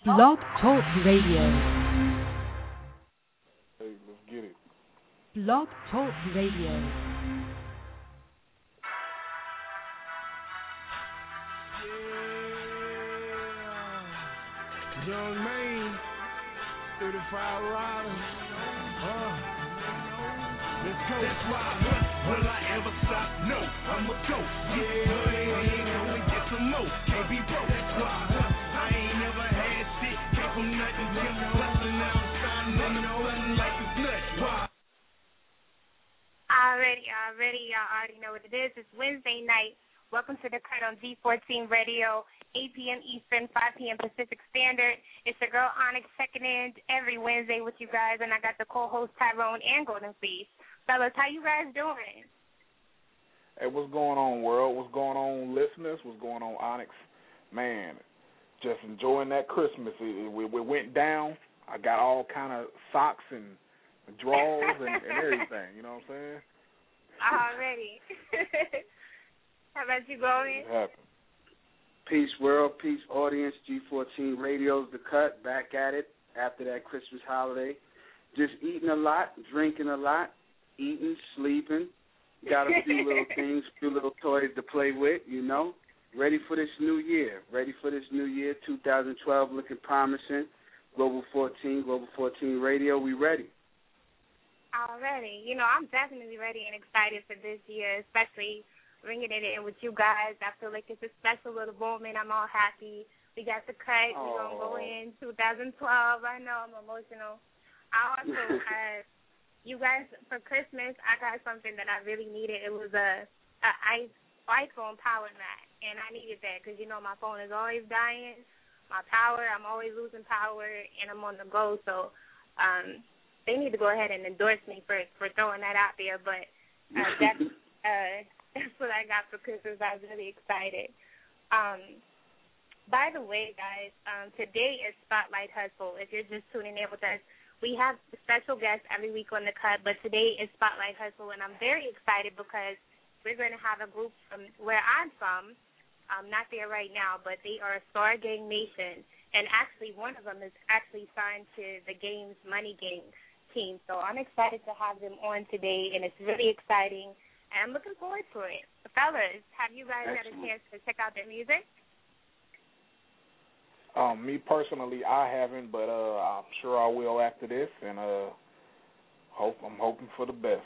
Blog Talk Radio. Hey, let's get it. Blog Talk Radio. Young man, 35 riders. Let's go. That's why, will I ever stop? No, I'ma go. Yeah, ain't gonna get some more. Can't be broke. That's why I ain't never had shit. Came from nothing, just hustling. Now I'm shining on the sun like it's nuts. Why? Already, y'all already know what it is. It's Wednesday night. Welcome to the Cut on G14 Radio, 8 p.m. Eastern, 5 p.m. Pacific Standard. It's your girl Onyx checking in every Wednesday with you guys, and I got the co-host Tyrone and Golden Fleece. Fellas, how you guys doing? Hey, what's going on, world? What's going on, listeners? What's going on, Onyx? Man, just enjoying that Christmas. We went down. I got all kind of socks and drawers and everything. You know what I'm saying? Already. How about you, Golden? Peace, world. Peace, audience. G14 Radio's The Cut. Back at it after that Christmas holiday. Just eating a lot, drinking a lot, eating, sleeping. Got a few little things, few little toys to play with, you know. Ready for this new year. 2012 looking promising. Global 14 Radio, we ready. Already. You know, I'm definitely ready and excited for this year, especially bringing it in with you guys. I feel like it's a special little moment. I'm all happy. We got the cut. We're going to go in 2012. I know I'm emotional. I also you guys, for Christmas, I got something that I really needed. It was a iPhone power mat, and I needed that because, you know, my phone is always dying. My power, I'm always losing power, and I'm on the go. So they need to go ahead and endorse me for throwing that out there. But that's what I got for Christmas. I was really excited. By the way, guys, today is Spotlight Hustle. If you're just tuning in with us, we have special guests every week on the cut, but today is Spotlight Hustle, and I'm very excited because we're going to have a group from where I'm from. I'm not there right now, but they are Star Gang Nation, and actually one of them is actually signed to the game's Money Gang team. So I'm excited to have them on today, and it's really exciting. And I'm looking forward to it. Fellas, have you guys had a chance to check out their music? Me personally, I haven't, but I'm sure I will after this, and I'm hoping for the best.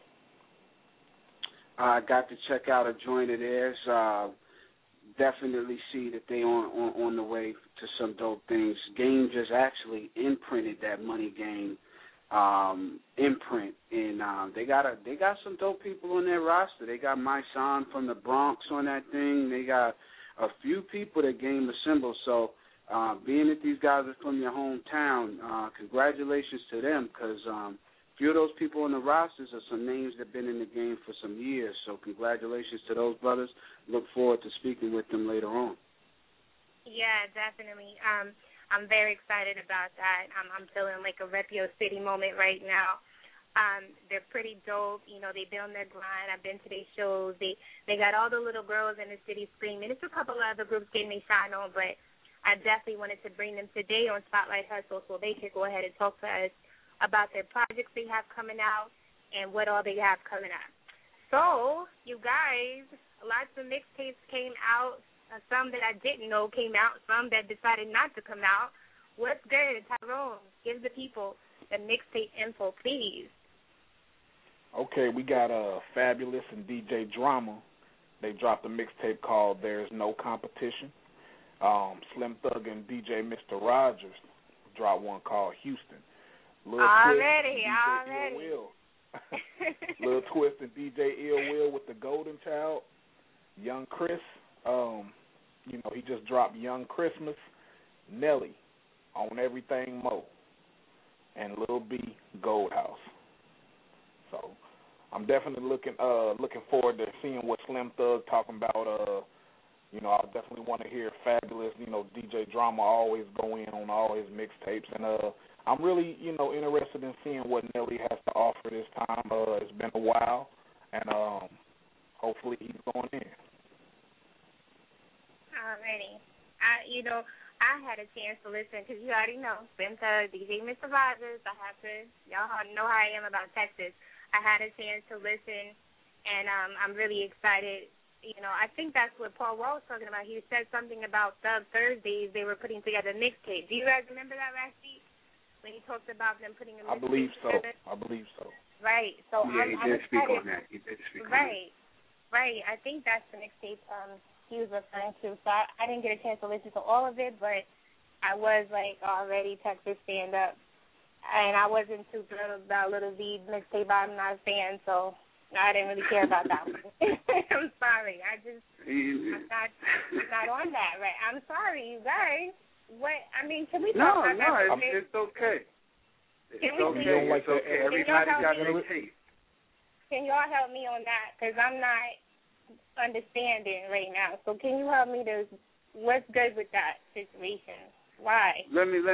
I got to check out a joint of theirs. Definitely see that they on the way to some dope things. Game just actually imprinted that Money Gang imprint, and they got some dope people on their roster. They got my son from the Bronx on that thing. They got a few people that Game assembled. So being that these guys are from your hometown, congratulations to them, because a few of those people on the rosters are some names that have been in the game for some years. So congratulations to those brothers. Look forward to speaking with them later on. Yeah, definitely. I'm very excited about that. I'm feeling like a Repio City moment right now. They're pretty dope. You know, they've been on their grind. I've been to their shows. They got all the little girls in the city screaming. It's a couple of other groups getting their shine on, but I definitely wanted to bring them today on Spotlight Hustle so they could go ahead and talk to us about their projects they have coming out and what all they have coming out. So, you guys, lots of mixtapes came out. Some that I didn't know came out, some that decided not to come out. What's good, Tyrone? Give the people the mixtape info, please. Okay, we got Fabulous and DJ Drama. They dropped a mixtape called There's No Competition. Slim Thug and DJ Mr. Rogers dropped one called Houston. Already. Lil Twist and DJ Ill Will with the Golden Child. Young Chris, he just dropped Young Christmas. Nelly on Everything Mo. And Lil B, Gold House. So I'm definitely looking forward to seeing what Slim Thug talking about. I definitely want to hear Fabulous. DJ Drama always go in on all his mixtapes, and I'm really interested in seeing what Nelly has to offer this time. It's been a while, and hopefully he's going in. Alrighty. I had a chance to listen because you already know, Femta, DJ Mr. Rogers. Y'all know how I am about Texas. I had a chance to listen, and I'm really excited. You know, I think that's what Paul Wall was talking about. He said something about Thug Thursdays. They were putting together mixtapes. Do you guys remember that last week when he talked about them putting a mixtape together? I believe so. Right. So yeah, I'm he did speak excited. on that. He did speak on Right. Right. I think that's the mixtape he was referring to. So I didn't get a chance to listen to all of it, but I was like already Texas stand up, and I wasn't too thrilled about Little V mixtape. I'm not a fan, so I didn't really care about that one. I'm sorry. I'm not on that. Right. I'm sorry, you guys. What? I mean, can we talk about that? No, it's okay. It's okay. Like it's okay. Everybody got their taste. Can y'all help me on that? Because I'm not understanding right now. So can you help me to what's good with that situation? Why? Let me.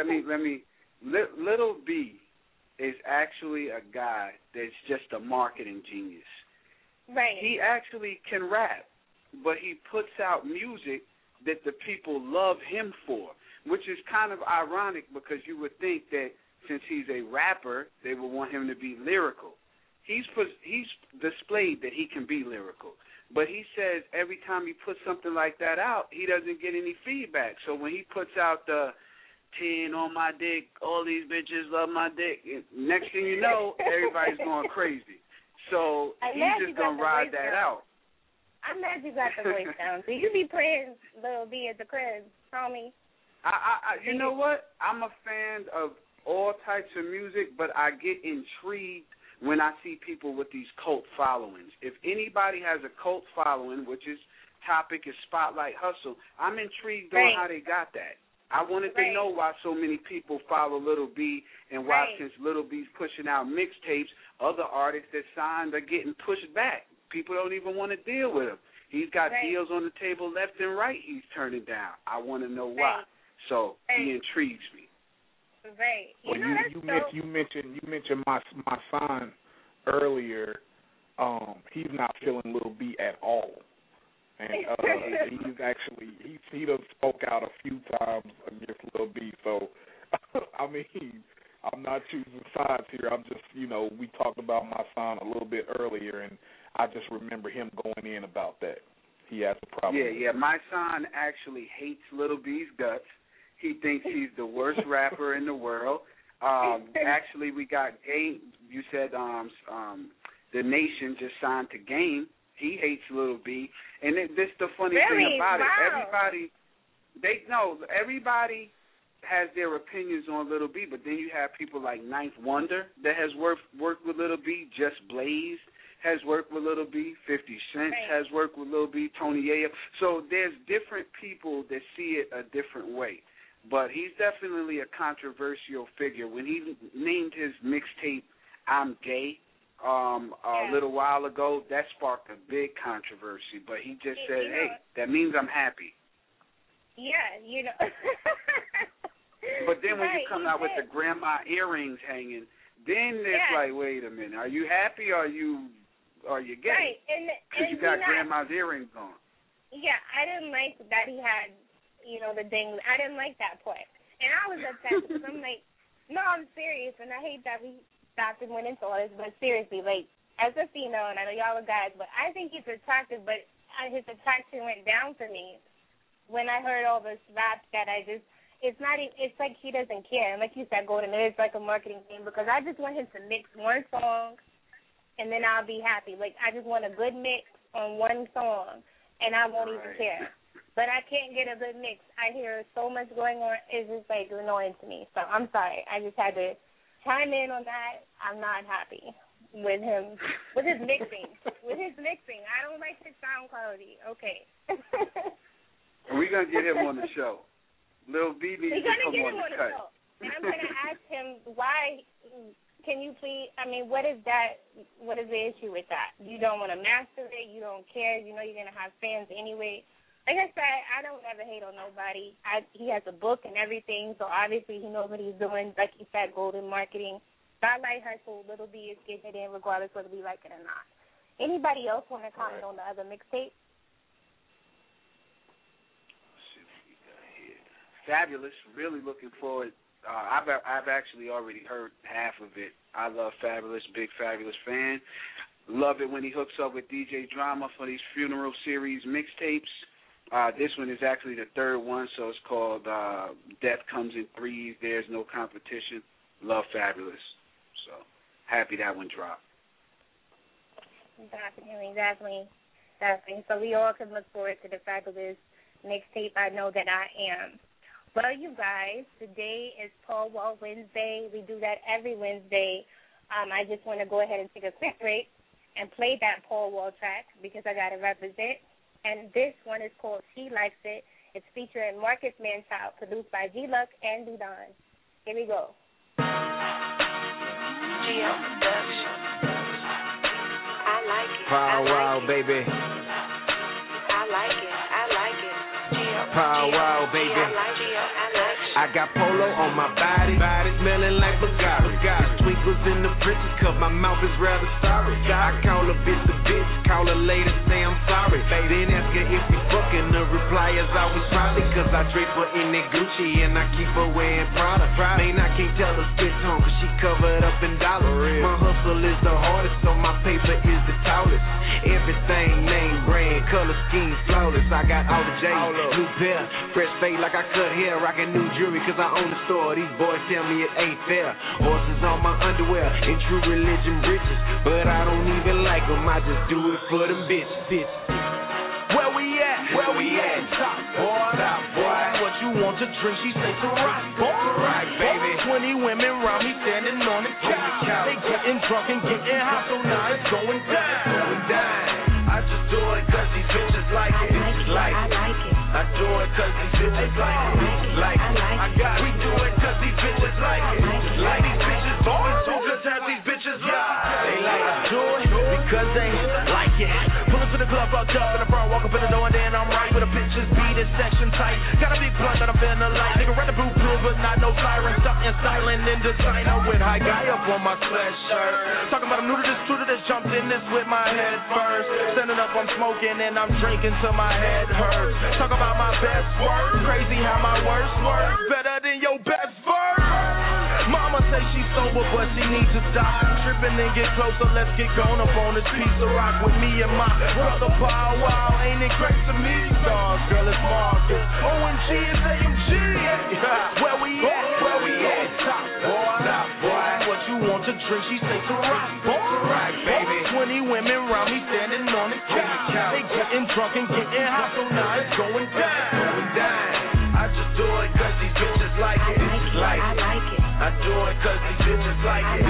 Little B is actually a guy that's just a marketing genius. Right. He actually can rap, but he puts out music that the people love him for, which is kind of ironic because you would think that since he's a rapper, they would want him to be lyrical. He's displayed that he can be lyrical. But he says every time he puts something like that out, he doesn't get any feedback. So when he puts out the 10 on my dick, all these bitches love my dick, next thing you know, everybody's going crazy. So he's just going to ride that out. I'm glad you got the voice down. So you be playing Lil B at the crib, homie. You know what? I'm a fan of all types of music, but I get intrigued when I see people with these cult followings. If anybody has a cult following, which is topic is Spotlight Hustle, I'm intrigued on how they got that. I wanted to know why so many people follow Little B and why since Little B's pushing out mixtapes, other artists that signed are getting pushed back. People don't even want to deal with him. He's got deals on the table left and right he's turning down. I want to know why. So he intrigues me. Right. Well, you mentioned my son earlier. He's not feeling Little B at all, and he's actually he done spoke out a few times against Little B. So I mean, I'm not choosing sides here. I'm just we talked about my son a little bit earlier, and I just remember him going in about that. He has a problem. Yeah. My son actually hates Little B's guts. He thinks he's the worst rapper in the world. Actually, we got Game. You said the Nation just signed to Game. He hates Little B, and this the funny thing about it. Everybody has their opinions on Little B, but then you have people like Ninth Wonder that has worked with Little B. Just Blaze has worked with Little B. 50 Cent has worked with Little B. Tony Ayo. So there's different people that see it a different way. But he's definitely a controversial figure. When he named his mixtape I'm Gay a little while ago, that sparked a big controversy. But he just said, hey, that means I'm happy. Yeah, But then when you come out with the grandma earrings hanging, then it's like, wait a minute, are you happy or are you gay? Right, because you got grandma's earrings on. Yeah, I didn't like that he had the ding. I didn't like that part. And I was upset because I'm like, no, I'm serious, and I hate that we stopped and went into all this, but seriously, like, as a female, and I know y'all are guys, but I think he's attractive, but his attraction went down for me when I heard all this rap that it's like he doesn't care. And like you said, Golden, it is like a marketing thing because I just want him to mix one song, and then I'll be happy. Like, I just want a good mix on one song, and I won't even care. But I can't get a good mix. I hear so much going on. It's just, like, annoying to me. So I'm sorry. I just had to chime in on that. I'm not happy with him, with his mixing. I don't like his sound quality. Okay. We're going to get him on the show. Lil B needs to come on the cut. Show. And I'm going to ask him why. Can you please, what is that? What is the issue with that? You don't want to master it. You don't care. You know you're going to have fans anyway. Like I said, I don't ever hate on nobody. He has a book and everything, so obviously he knows what he's doing. Like you said, golden marketing. Spotlight Hustle, Little B is getting it in regardless whether we like it or not. Anybody else want to comment on the other mixtape? Let's see what we got here. Fabulous. Really looking forward. I've actually already heard half of it. I love Fabulous, big Fabulous fan. Love it when he hooks up with DJ Drama for these funeral series mixtapes. This one is actually the third one, so it's called Death Comes in Threes, There's No Competition. Love Fabulous. So happy that one dropped. Definitely. So we all can look forward to the Fabulous mixtape. I know that I am. Well, you guys, today is Paul Wall Wednesday. We do that every Wednesday. I just want to go ahead and take a quick break and play that Paul Wall track because I got to represent. And this one is called She Likes It. It's featuring Marcus Manchild, produced by G-Luck and D-Don. Here we go. GL Production. I like it. Pow wow, baby. I like it. Pow wow, baby. I like it. I got polo on my body smelling like Bugatti. Twinkles in the princess cup, my mouth is rather sorry. I call a bitch, call her later, say I'm sorry. Then ask her if we fucking, the reply is always probably. Cause I trade for in that Gucci and I keep her wearing Prada. Man, I can't tell her spit tone cause she covered up in dollars. My hustle is the hardest, so my paper is the tallest. Everything name brand, color scheme flawless. I got all the J's, new pair, fresh fade like I cut hair, rockin' new jewelry cause I own the store. These boys tell me it ain't fair. Horses on my underwear and true religion riches, but I don't even like them, I just do it for them bitches. Where we at? Top boy. What you want to drink? She say to rock, boy. Baby. 20 women round me standing on the couch. They getting drunk and getting hot, so now it's going down. I just do it cause these bitches like it. I do it cause these bitches like it. We do it cause these bitches like it. Like these bitches going too cause have these bitches like it. They like to do it because they like it. Pull up to the club, fucked up in the front, walk up in the door and then I'm right with the bitches beat it section tight. Got a big blunt that I'm feeling light. Nigga red the blue but not no siren. Something silent in designer with high guy up on my sweatshirt. Talking about I'm new to this, true to this, jumped in this with my head first. Standing up, I'm smoking and I'm drinking till my head hurts. Talk about my best work, crazy how my worst work better than your best verse. Mama say she's sober, but she needs to stop tripping and get closer. Let's get gone up on this piece of rock with me and my brother Pow Wow. Ain't it great to meet you, dog? Girl, it's Marcus. ONG is AMG. Where we at? Top boy. What you want to drink? She say to rock, boy. Baby. 20 women round me standing on the couch. They getting drunk and getting hot, so now it's going down. I just do it cause these bitches like it. I do it cause these bitches like it.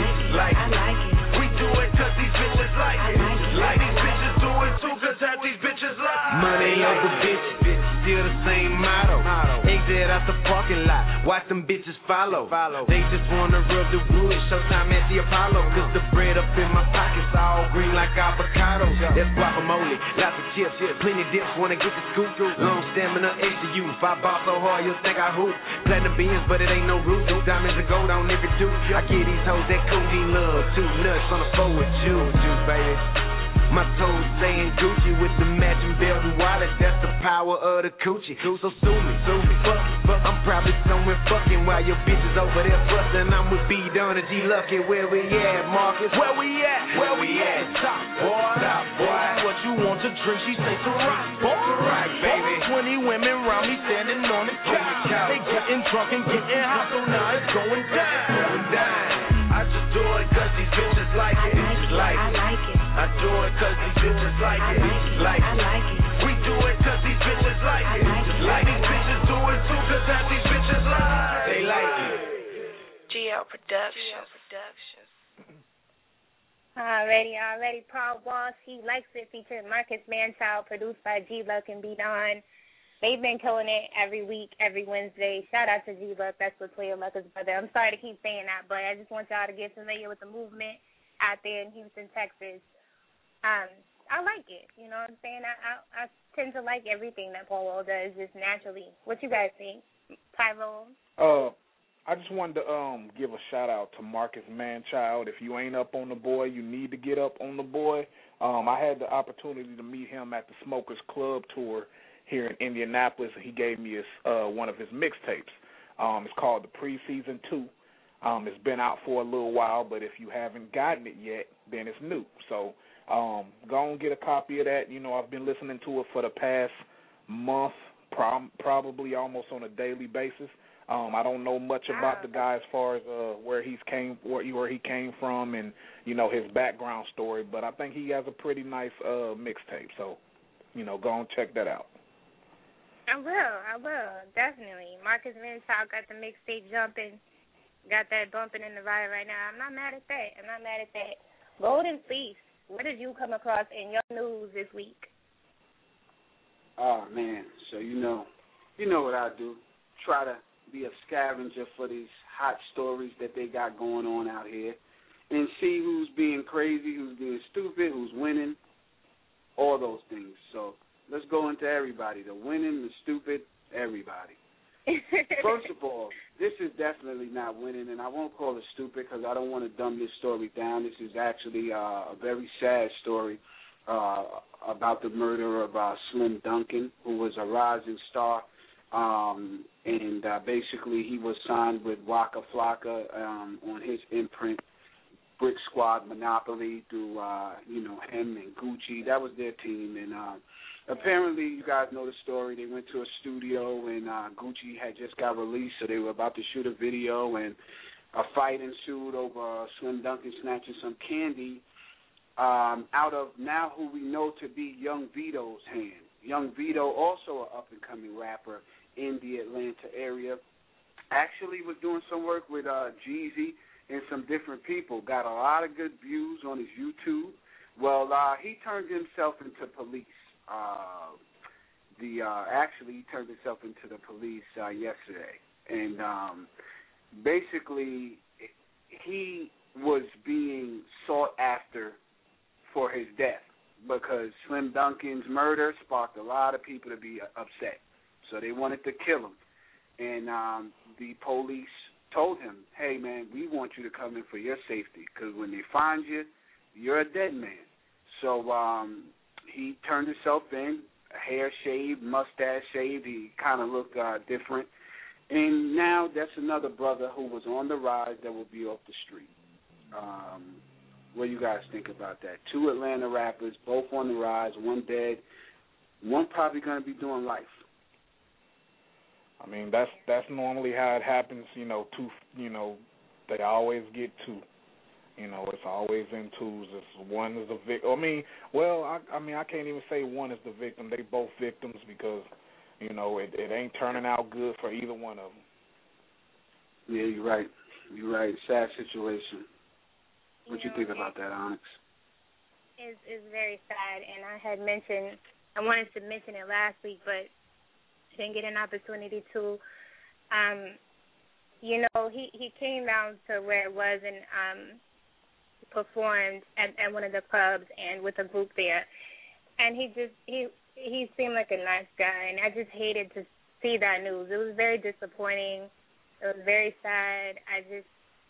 We do it cause these bitches like it. Like these bitches do it too cause half these bitches like money over bitches, still the same motto. Exit out the parking lot, watch them bitches follow. They just wanna rub the wood, showtime at the Apollo. Cause the bread up in my pockets all green like avocados. That's guacamole, lots of chips, plenty dips, wanna get the scoop. Long stamina, extra youth, I ball so hard you'll think I hoop. Platinum beans, but it ain't no roof. Diamonds and gold on every tooth. I get these hoes that codeine love, 2 nuts on the floor with juice, baby. My toes saying Gucci with the matching belt and wallet. That's the power of the coochie. So sue me. Fuck. I'm probably somewhere fucking while your bitch is over there bustin'. I'm with B-Don and G-Lucky. Where we at, Marcus? Where we at? Top boy. What you want to drink? She say to rock, boy. Baby. 20 women round me standing on the couch. They getting drunk and getting hot, so now it's going down. I just do it cause these bitches like it. I do it cause these bitches like it. We do it cause these bitches like it. Like these bitches do it too cause half these bitches like. They like it. GL Productions. Already. Paul Wall, She Likes It, featuring Marcus Manchild, produced by G-Luck and B-Don. They've been killing it every week, every Wednesday. Shout out to G-Luck. That's Latoya Luck's brother. I'm sorry to keep saying that, but I just want y'all to get familiar with the movement out there in Houston, Texas. I like it. You know what I'm saying? I tend to like everything that Paul Wall does just naturally. What you guys think? Pyro? I just wanted to give a shout-out to Marcus Manchild. If you ain't up on the boy, you need to get up on the boy. I had the opportunity to meet him at the Smokers Club tour here in Indianapolis. He gave me one of his mixtapes. It's called The Preseason 2. It's been out for a little while, but if you haven't gotten it yet, then it's new. So go and get a copy of that. I've been listening to it for the past month, probably almost on a daily basis. I don't know much about the guy as far as where he came from and his background story, but I think he has a pretty nice mixtape. So go and check that out. I will definitely. Marcus Minchall got the mixtape jumping, got that bumping in the ride right now. I'm not mad at that. Golden Fleece. What did you come across in your news this week? Oh man, so you know what I do. Try to be a scavenger for these hot stories that they got going on out here and see who's being crazy, who's being stupid, who's winning, all those things. So let's go into everybody, the winning, the stupid, everybody. First of all, this is definitely not winning, and I won't call it stupid because I don't want to dumb this story down. This is actually a very sad story about the murder of Slim Duncan, who was a rising star. And basically he was signed with Waka Flocka on his imprint, Brick Squad Monopoly, through him and Gucci. That was their team, and apparently you guys know the story. They went to a studio, and Gucci had just got released, so they were about to shoot a video, and a fight ensued over Slim Duncan snatching some candy out of now who we know to be Young Vito's hand. Young Vito, also an up-and-coming rapper in the Atlanta area, actually was doing some work with Jeezy and some different people. Got a lot of good views on his YouTube. Well, he turned himself into police. Actually, he turned himself into the police yesterday, and basically he was being sought after for his death because Slim Duncan's murder sparked a lot of people to be upset. So they wanted to kill him. And the police told him, hey, man, we want you to come in for your safety because when they find you, you're a dead man. So he turned himself in, hair shaved, mustache shaved. He kind of looked different. And now that's another brother who was on the rise that will be off the street. What do you guys think about that? 2 Atlanta rappers, both on the rise, one dead, one probably going to be doing life. I mean, that's normally how it happens. They always get 2. It's always in 2s. It's one is the victim. I can't even say one is the victim. They both victims because, it ain't turning out good for either one of them. Yeah, you're right. Sad situation. What you think about that, Onyx? It's very sad, and I wanted to mention it last week, but didn't get an opportunity to. He came down to where it was and performed at one of the clubs and with a group there, and he seemed like a nice guy, and I just hated to see that news. It was very disappointing. It was very sad. I just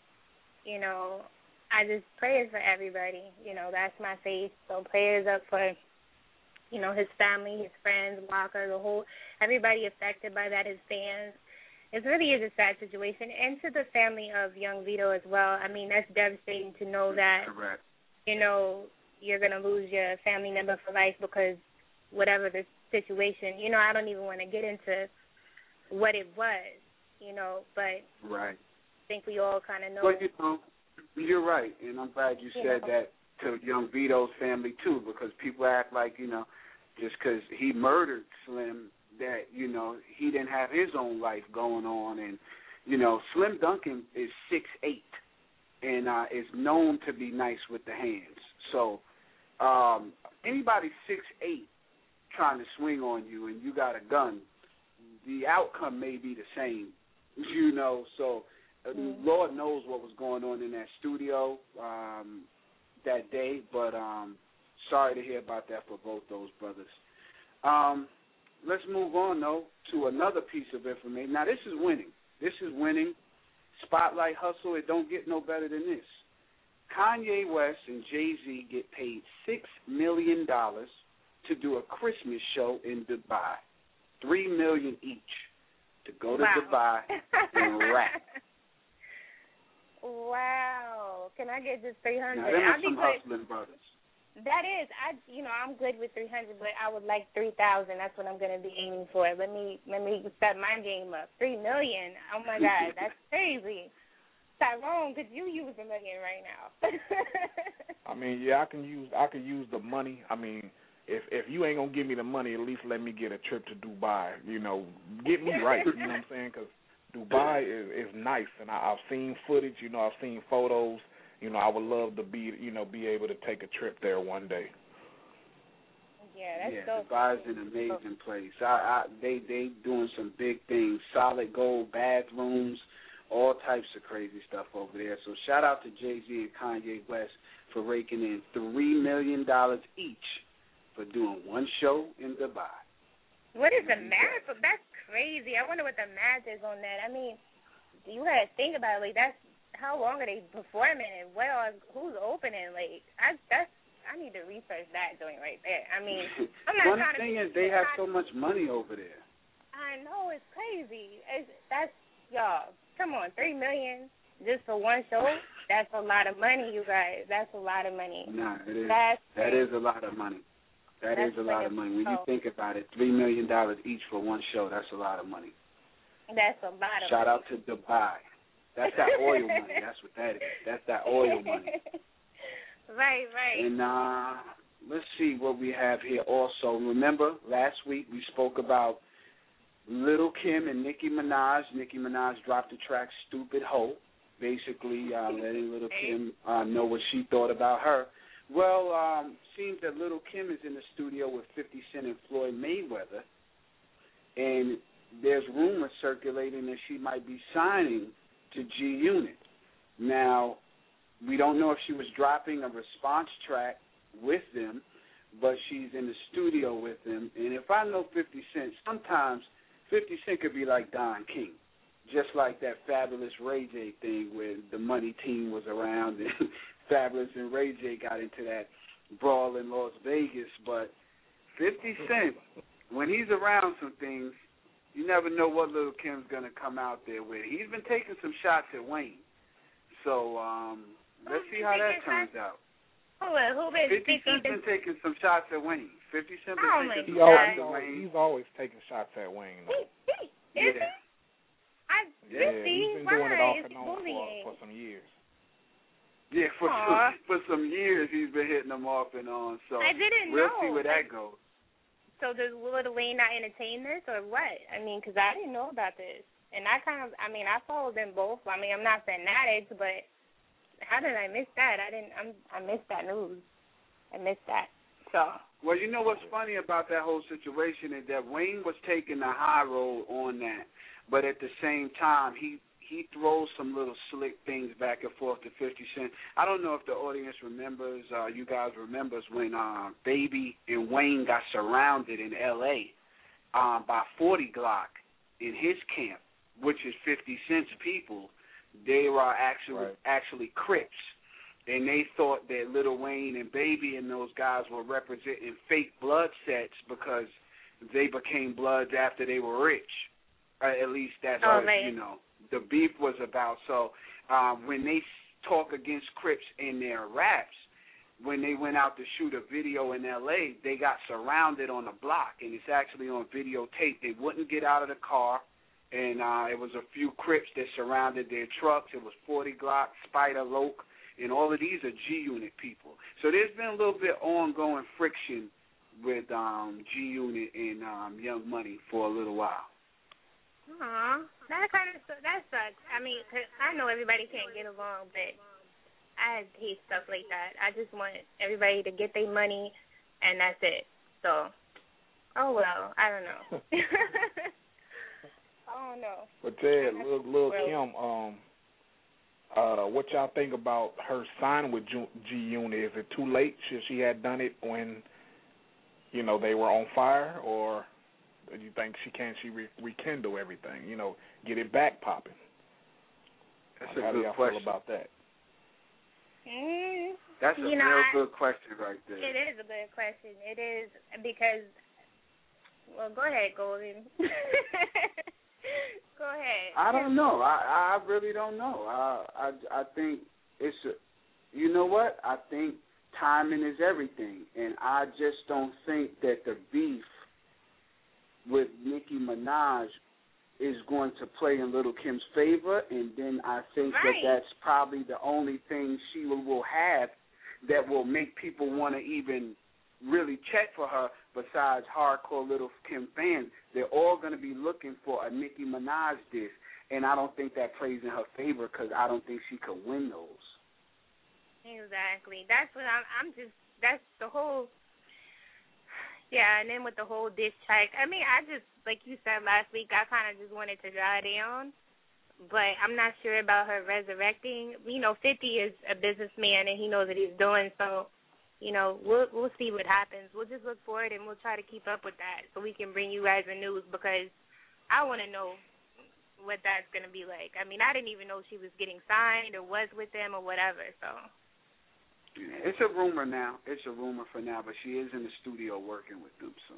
prayers for everybody. That's my faith. So prayers up for his family, his friends, Walker, everybody affected by that, his fans. It really is a sad situation. And to the family of Young Vito as well. I mean, that's devastating to know that, correct. You're going to lose your family member for life because whatever the situation, I don't even want to get into what it was, but right. I think we all kind of know. Well, you're right, and I'm glad you said that to Young Vito's family, too, because people act like, just because he murdered Slim, that, he didn't have his own life going on. And, Slim Duncan is 6'8", and is known to be nice with the hands. So anybody 6'8" trying to swing on you and you got a gun, the outcome may be the same, So Lord knows what was going on in that studio that day, but sorry to hear about that for both those brothers. Let's move on, though, to another piece of information. Now, this is winning. Spotlight hustle, it don't get no better than this. Kanye West and Jay-Z get paid $6 million to do a Christmas show in Dubai. $3 million each to go to Wow. Dubai and rap. Wow. Can I get just 300? Now, them are I'll be some good. hustling brothers. That is, I'm good with 300, but I would like 3,000. That's what I'm going to be aiming for. Let me step my game up. 3 million. Oh my God, that's crazy. Tyrone, could you use $1 million right now? I mean, yeah, I can use the money. I mean, if you ain't gonna give me the money, at least let me get a trip to Dubai. You know, get me right. You know what I'm saying? Because Dubai is nice, and I've seen footage. You know, I've seen photos. You know, I would love to be able to take a trip there one day. Yeah, that's Dubai's an amazing place. They doing some big things. Solid gold bathrooms, all types of crazy stuff over there. So shout out to Jay-Z and Kanye West for raking in $3 million each for doing one show in Dubai. What is the math? That's crazy. I wonder what the math is on that. I mean, you got to think about it. Like, that's how long are they performing and who's opening? Like, I need to research that joint right there. I mean, I'm not trying to. One thing is they have so much money over there. I know, it's crazy. Y'all, come on, $3 million just for one show? That's a lot of money, you guys. That's a lot of money. Nah, it is. That is a lot of money. That is a lot of money. When you think about it, $3 million each for one show, that's a lot of money. That's a lot of Shout money. out to Dubai. That's that oil money. That's what that is. That's that oil money. Right. And let's see what we have here also. Remember, last week we spoke about Lil' Kim and Nicki Minaj. Nicki Minaj dropped the track Stupid Hoe, basically letting Lil' Kim know what she thought about her. Well, seems that Lil' Kim is in the studio with 50 Cent and Floyd Mayweather, and there's rumors circulating that she might be signing to G-Unit. Now, we don't know if she was dropping a response track with them, but she's in the studio with them. And if I know 50 Cent, sometimes 50 Cent could be like Don King, just like that Fabulous Ray J thing where the Money team was around and Fabulous and Ray J got into that brawl in Las Vegas. But 50 Cent, when he's around some things, you never know what Lil' Kim's going to come out there with. He's been taking some shots at Wayne. So let's see how that turns out. Who been 50 Cent's been taking some shots at Wayne. 50 Cent been taking some shots at Wayne. He's always taking shots at Wayne. Is he? He's been doing it off and on for some years. Yeah, for some years he's been hitting them off and on. So I didn't we'll know. see where that goes. So does Lil Wayne not entertain this or what? I mean, because I didn't know about this. And I followed them both. I mean, I'm not fanatic, but how did I miss that? I missed that news. I missed that. So. Well, you know what's funny about that whole situation is that Wayne was taking the high road on that, but at the same time, he throws some little slick things back and forth to 50 Cent. I don't know if the audience remembers, you guys remembers when Baby and Wayne got surrounded in L.A. By 40 Glock in his camp, which is 50 Cent's people. They were actually Crips, and they thought that Lil Wayne and Baby and those guys were representing fake blood sets because they became Bloods after they were rich. At least that's what, the beef was about. So when they talk against Crips in their raps, when they went out to shoot a video in L.A., they got surrounded on the block, and it's actually on videotape. They wouldn't get out of the car, and it was a few Crips that surrounded their trucks. It was 40 Glock, Spider Loke, and all of these are G-Unit people. So there's been a little bit ongoing friction with G-Unit and Young Money for a little while. That sucks. I mean, 'cause I know everybody can't get along, but I hate stuff like that. I just want everybody to get their money, and that's it. So, oh well, I don't know. I don't know. But Ted, Lil' Kim, what y'all think about her signing with G-Unit? Is it too late? Should she have done it when, they were on fire, or do you think she rekindle everything? Get it back popping. That's How a do good y'all question. feel about that? That's a real good question right there. It is a good question. It is, because Well, go ahead, Golden. Go ahead. I don't know. I really don't know. I think it's you know what? I think timing is everything, and I just don't think that the beef with Nicki Minaj is going to play in Little Kim's favor, and then I think that that's probably the only thing she will have that will make people want to even really check for her besides hardcore Little Kim fans. They're all going to be looking for a Nicki Minaj diss, and I don't think that plays in her favor because I don't think she could win those. Exactly. That's what I'm just, that's the whole, yeah, and then with the whole diss track, I mean, I just, like you said last week, I kind of just wanted to dry down, but I'm not sure about her resurrecting. You know, 50 is a businessman, and he knows what he's doing, so, you know, we'll see what happens. We'll just look forward, and we'll try to keep up with that so we can bring you guys the news, because I want to know what that's going to be like. I mean, I didn't even know she was getting signed or was with them or whatever, so. Yeah, it's a rumor now. It's a rumor for now, but she is in the studio working with them, so.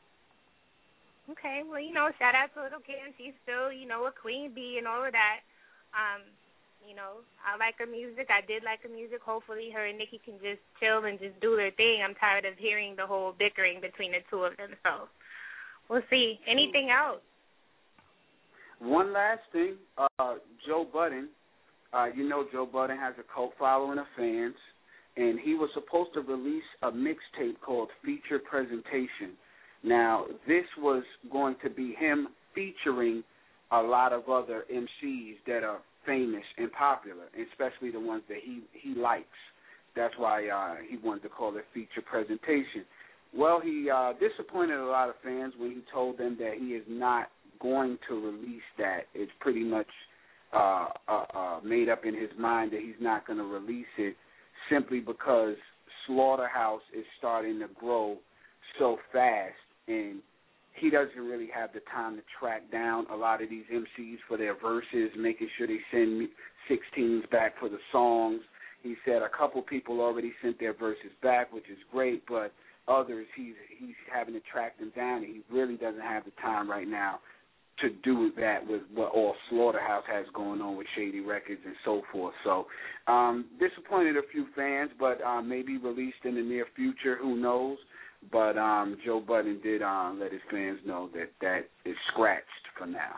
Okay, well, you know, shout out to Little Kim. She's still, you know, a queen bee and all of that. You know, I like her music. I did like her music. Hopefully her and Nicki can just chill and just do their thing. I'm tired of hearing the whole bickering between the two of them, so we'll see. Anything else? One last thing, Joe Budden. You know Joe Budden has a cult following of fans, and he was supposed to release a mixtape called Feature Presentation. Now, this was going to be him featuring a lot of other MCs that are famous and popular, especially the ones that he likes. That's why he wanted to call it Feature Presentation. Well, he disappointed a lot of fans when he told them that he is not going to release that. It's pretty much made up in his mind that he's not going to release it, simply because Slaughterhouse is starting to grow so fast, and he doesn't really have the time to track down a lot of these MCs for their verses, making sure they send 16s back for the songs. He said a couple people already sent their verses back, which is great, but others he's having to track them down, and he really doesn't have the time right now to do that with what all Slaughterhouse has going on with Shady Records and so forth. So disappointed a few fans, but maybe released in the near future, who knows. But Joe Budden did let his fans know that is scratched for now.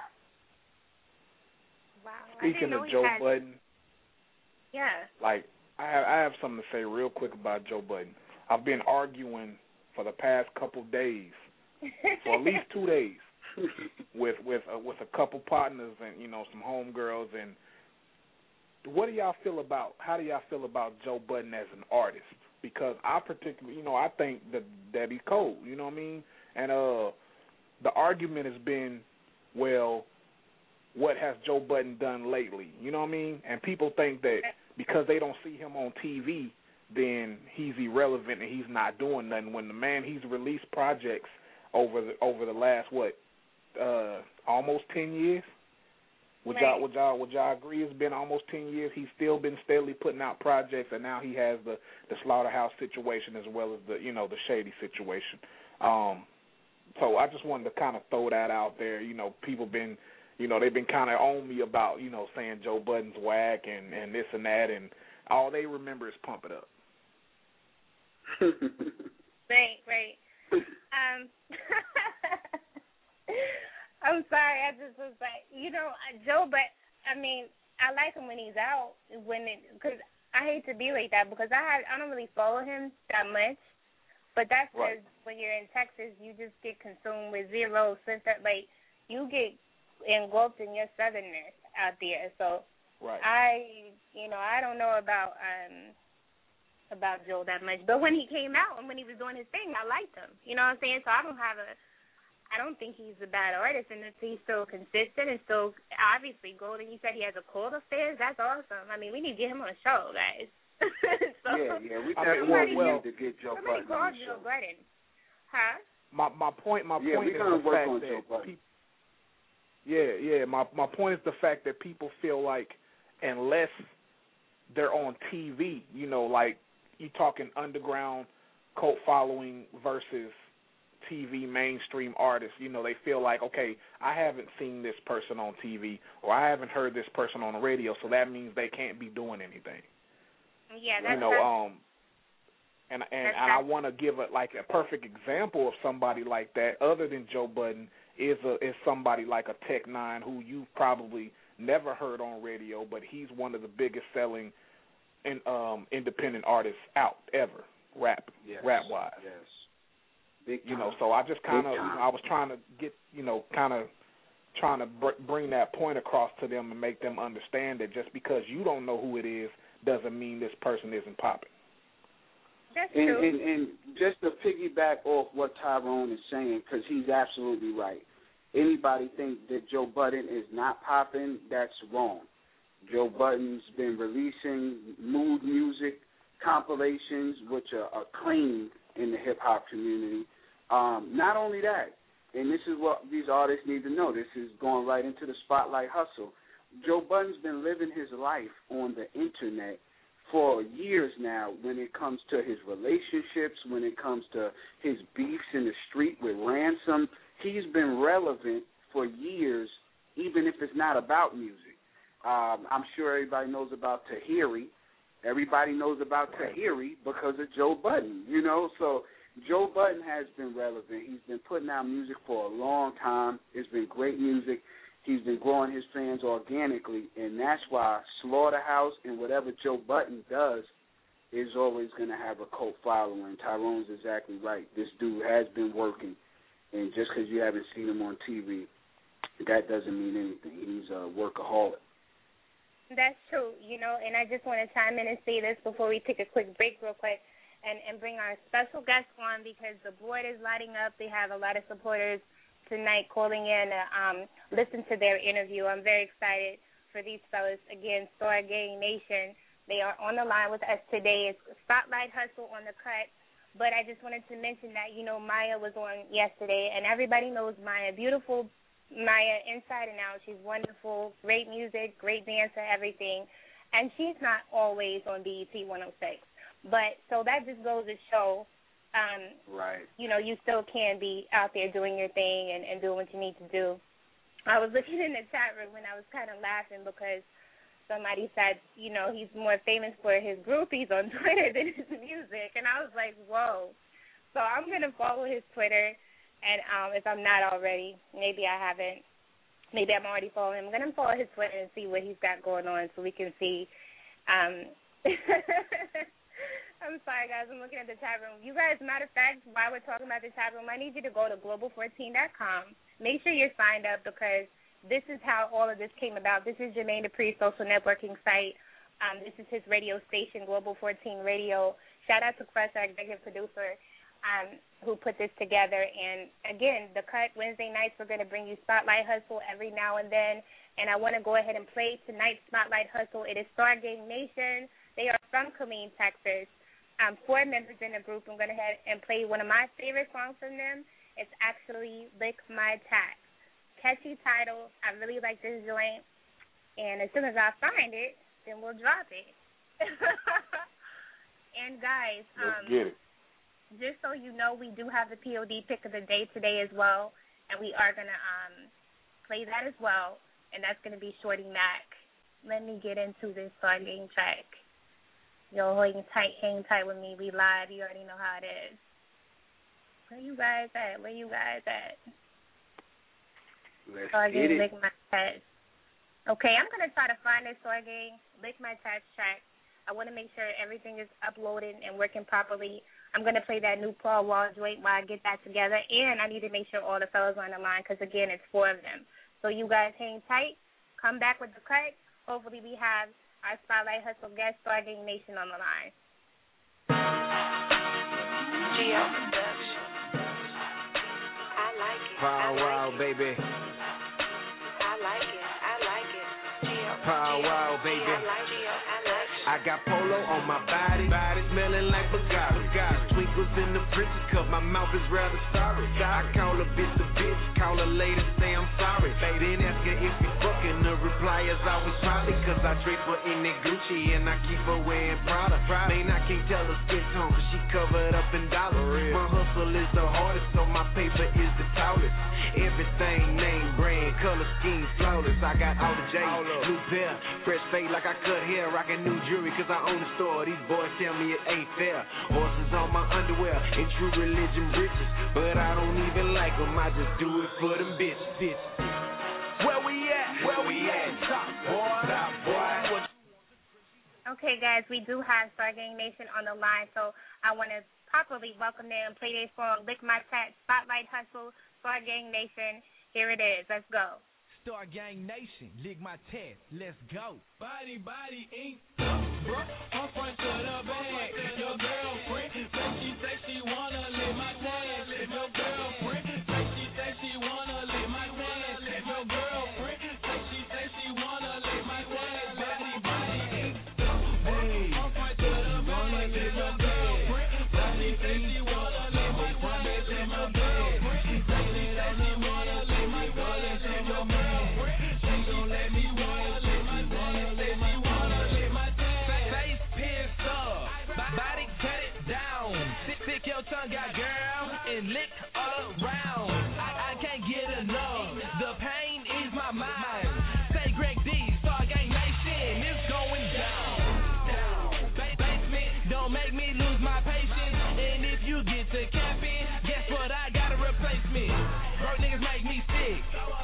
Wow. Speaking of Joe Budden, yeah, like I have something to say real quick about Joe Budden. I've been arguing for the past couple days, for at least 2 days, with a couple partners and, you know, some homegirls. And what do y'all feel about? How do y'all feel about Joe Budden as an artist? Because I particularly, you know, I think that he's cold. You know what I mean? And the argument has been, well, what has Joe Budden done lately? You know what I mean? And people think that because they don't see him on TV, then he's irrelevant and he's not doing nothing. When the man, he's released projects over the last almost 10 years. Would y'all agree? It's been almost 10 years. He's still been steadily putting out projects, and now he has the Slaughterhouse situation as well as the Shady situation. So I just wanted to kind of throw that out there. You know, people been, you know, they've been kind of on me about, you know, saying Joe Budden's whack and this and that, and all they remember is Pump It Up. Right. I'm sorry, I just was like, you know, Joe, but, I mean, I like him when he's out, because I hate to be like that, because I don't really follow him that much, but that's because when you're in Texas, you just get consumed with zero sense that, like, you get engulfed in your southernness out there, so I don't know about Joe that much, but when he came out and when he was doing his thing, I liked him, you know what I'm saying, so I don't think he's a bad artist, and if he's still consistent and still obviously Golden. You said he has a cold affairs. That's awesome. I mean, we need to get him on the show, guys. We definitely need to get Joe Budden on the show. Joe Budden. Huh? My point is the fact that my point is the fact that people feel like unless they're on TV, you know, like you talking underground cult following versus TV mainstream artists, you know, they feel like, okay, I haven't seen this person on TV or I haven't heard this person on the radio, so that means they can't be doing anything. Yeah, that's And I want to give a perfect example of somebody like that, other than Joe Budden, is somebody like a Tech Nine, who you've probably never heard on radio, but he's one of the biggest selling independent artists out ever, rap wise. Yes. Big time. You know, so I just kind of, I was trying to get, trying to bring that point across to them and make them understand that just because you don't know who it is doesn't mean this person isn't popping. That's true. And just to piggyback off what Tyrone is saying, because he's absolutely right. Anybody think that Joe Budden is not popping, that's wrong. Joe Budden's been releasing mood music compilations, which are acclaimed in the hip-hop community. Not only that, and this is what these artists need to know, this is going right into the Spotlight Hustle. Joe Budden's been living his life on the Internet for years now when it comes to his relationships, when it comes to his beefs in the street with Ransom. He's been relevant for years, even if it's not about music. I'm sure everybody knows about Tahiri. Everybody knows about Tahiri because of Joe Budden, you know. So Joe Budden has been relevant. He's been putting out music for a long time. It's been great music. He's been growing his fans organically, and that's why Slaughterhouse and whatever Joe Budden does is always going to have a cult following. Tyrone's exactly right. This dude has been working, and just because you haven't seen him on TV, that doesn't mean anything. He's a workaholic. That's true, you know, and I just want to chime in and say this before we take a quick break real quick and bring our special guest on, because the board is lighting up. They have a lot of supporters tonight calling in to listen to their interview. I'm very excited for these fellas. Again, Stargang Nation, they are on the line with us today. It's Spotlight Hustle on the cut. But I just wanted to mention that, you know, Maya was on yesterday, and everybody knows Maya. Beautiful Maya inside and out. She's wonderful, great music, great dancer, everything. And she's not always on BET 106. But so that just goes to show, right, you know, you still can be out there doing your thing and doing what you need to do. I was looking in the chat room and I was kind of laughing because somebody said, you know, he's more famous for his groupies on Twitter than his music. And I was like, whoa. So I'm going to follow his Twitter. And if I'm not already, maybe I haven't, maybe I'm already following him. I'm going to follow his Twitter and see what he's got going on so we can see. I'm sorry, guys. I'm looking at the chat room. You guys, matter of fact, while we're talking about the chat room, I need you to go to global14.com. Make sure you're signed up because this is how all of this came about. This is Jermaine Dupri's social networking site. This is his radio station, Global 14 Radio. Shout out to Crush, our executive producer, who put this together. And, again, the cut Wednesday nights, we're going to bring you Spotlight Hustle every now and then. And I want to go ahead and play tonight's Spotlight Hustle. It is Stargang Nation. They are from Killeen, Texas. 4 members in the group. I'm going to go ahead and play one of my favorite songs from them. It's actually Lick My Tax. Catchy title. I really like this joint. And as soon as I find it, then we'll drop it. And, guys, let's get it. Just so you know, we do have the POD pick of the day today as well, and we are going to play that as well, and that's going to be Shorty Mac. Let me get into this Stargang track. Yo, hang tight with me. We live. You already know how it is. Where you guys at? Stargang, Lick My Tax. Okay, I'm going to try to find this Stargang, Lick My Tax track. I want to make sure everything is uploaded and working properly. I'm going to play that new Paul Wall joint while I get that together, and I need to make sure all the fellas are on the line because, again, it's 4 of them. So you guys hang tight. Come back with the cut. Hopefully we have our Spotlight Hustle guest, Stargang Nation, on the line. GL Production. I like it. Pow wow, baby. I like it. GL. Pow wow, baby. I like it. I got polo on my body, smelling like Bugatti. Twinkles in the Princess cup, my mouth is rather sorry. I call a bitch a bitch, call her later, say I'm sorry. Then ask her if we fucking, the reply is always probably. Cause I trade for any Gucci and I keep her wearing Prada. Man, I can't tell her skin tone cause she covered up in dollars. My hustle is the hardest, so my paper is the tallest. Everything name brand, color scheme flawless. I got all the J's, new pair, fresh fade like I cut hair, rockin' new jewelry cause I own the store. These boys tell me it ain't fair. Horses on my underwear and true religion britches, but I don't even like them. I just do it for them bitches. Where we at? Top boy. Okay, guys, we do have Star Gang Nation on the line, so I want to properly welcome them. Play their song, Lick My Tat, Spotlight Hustle, Star Gang Nation. Here it is. Let's go. Star Gang Nation, lick my tat, let's go. Body, ain't bro. I'm front to the back. Your girlfriend say she wanna lick my tat. Your girlfriend say she wanna lick my tat. Your girlfriend say she wanna lick my tat. Body, ain't hey. I'm front to the back. Your girlfriend say she wanna lick my tat. Your girlfriend say she wanna lick my tat. Your man. Got girl and lick all around. I can't get enough. The pain is my mind. Say Greg D, Star Gang Nation, it's going down. Basement, don't make me lose my patience. And if you get to capping, guess what? I got a replacement. Broke niggas make me sick.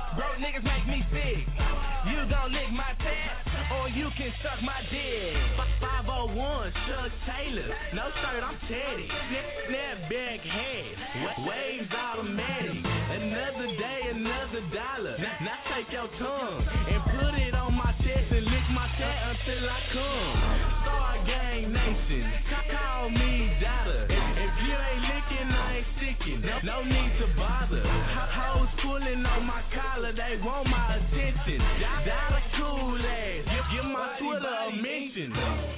You gon' lick my tat, or you can suck my dick. 501, Chuck Taylor. No shirt, I'm Teddy. Snapback head, waves automatic. Another day, another dollar. Now take your tongue and put it on my chest and lick my tat until I come. Star Gang Nation, call me Dada. If you ain't licking, I ain't sticking. No need to bother. Hoes pulling on my collar, they want my attention. Dada cool ass, give my Twitter a mention.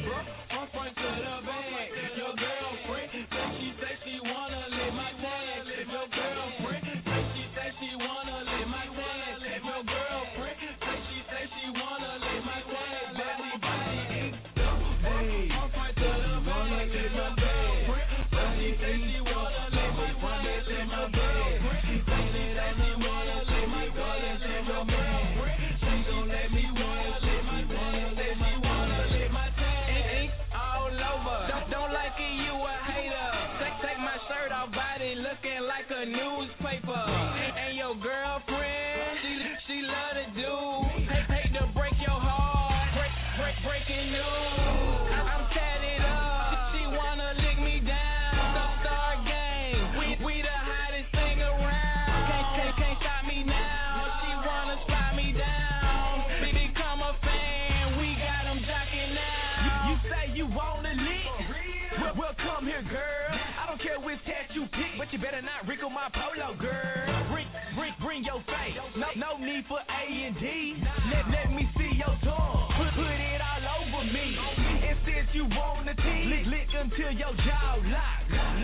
I'm front to the back. Your girlfriend say she wanna lick my tat. Your girlfriend say she wanna lick my tat. Your girlfriend say she wanna lick my tat. Body ain't hey. I'm front to the back. Your girlfriend say she wanna lick my tat. Your girlfriend say she wanna lick my tat. Your girlfriend she gon' let me wanna lick my tat. Say she wanna lick my tat. Ink all over. Don't like it, you a hater. Take my shirt off, body looking like a newspaper. And your girlfriend, she love to do. Hate to break your heart. Breaking news. I'm tatted up. She wanna lick me down. The Star Gang, we the hottest thing around. Can't stop me now. She wanna spot me down. Become a fan. We got 'em jocking now. You say you wanna lick? Well, come here, girl. I don't care which tat you pick, but you better not wrinkle my polo, girl. Bring your face. No need for A&D. Let me see your tongue. Put it all over me. And since you want the tea, lick until your jaw lock.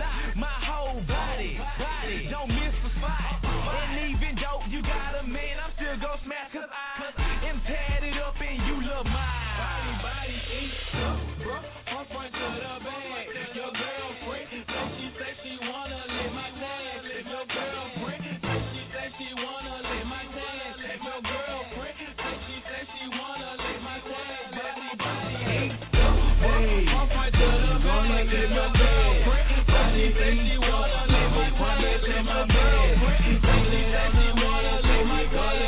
My whole body. Don't miss the spot. And even though you got a man, I'm still gon' smash cause I am tatted up and you love mine. Body eat up, bro. I'm front to the back. Your girlfriend say she wanna lick my tat. Your girlfriend say she wanna lick my tat. Your girlfriend say she wanna lick my tat. Body eat up, hey. I'm front to the back. Your girlfriend say she wanna lick my tat. Your girlfriend say she wanna lick my tat.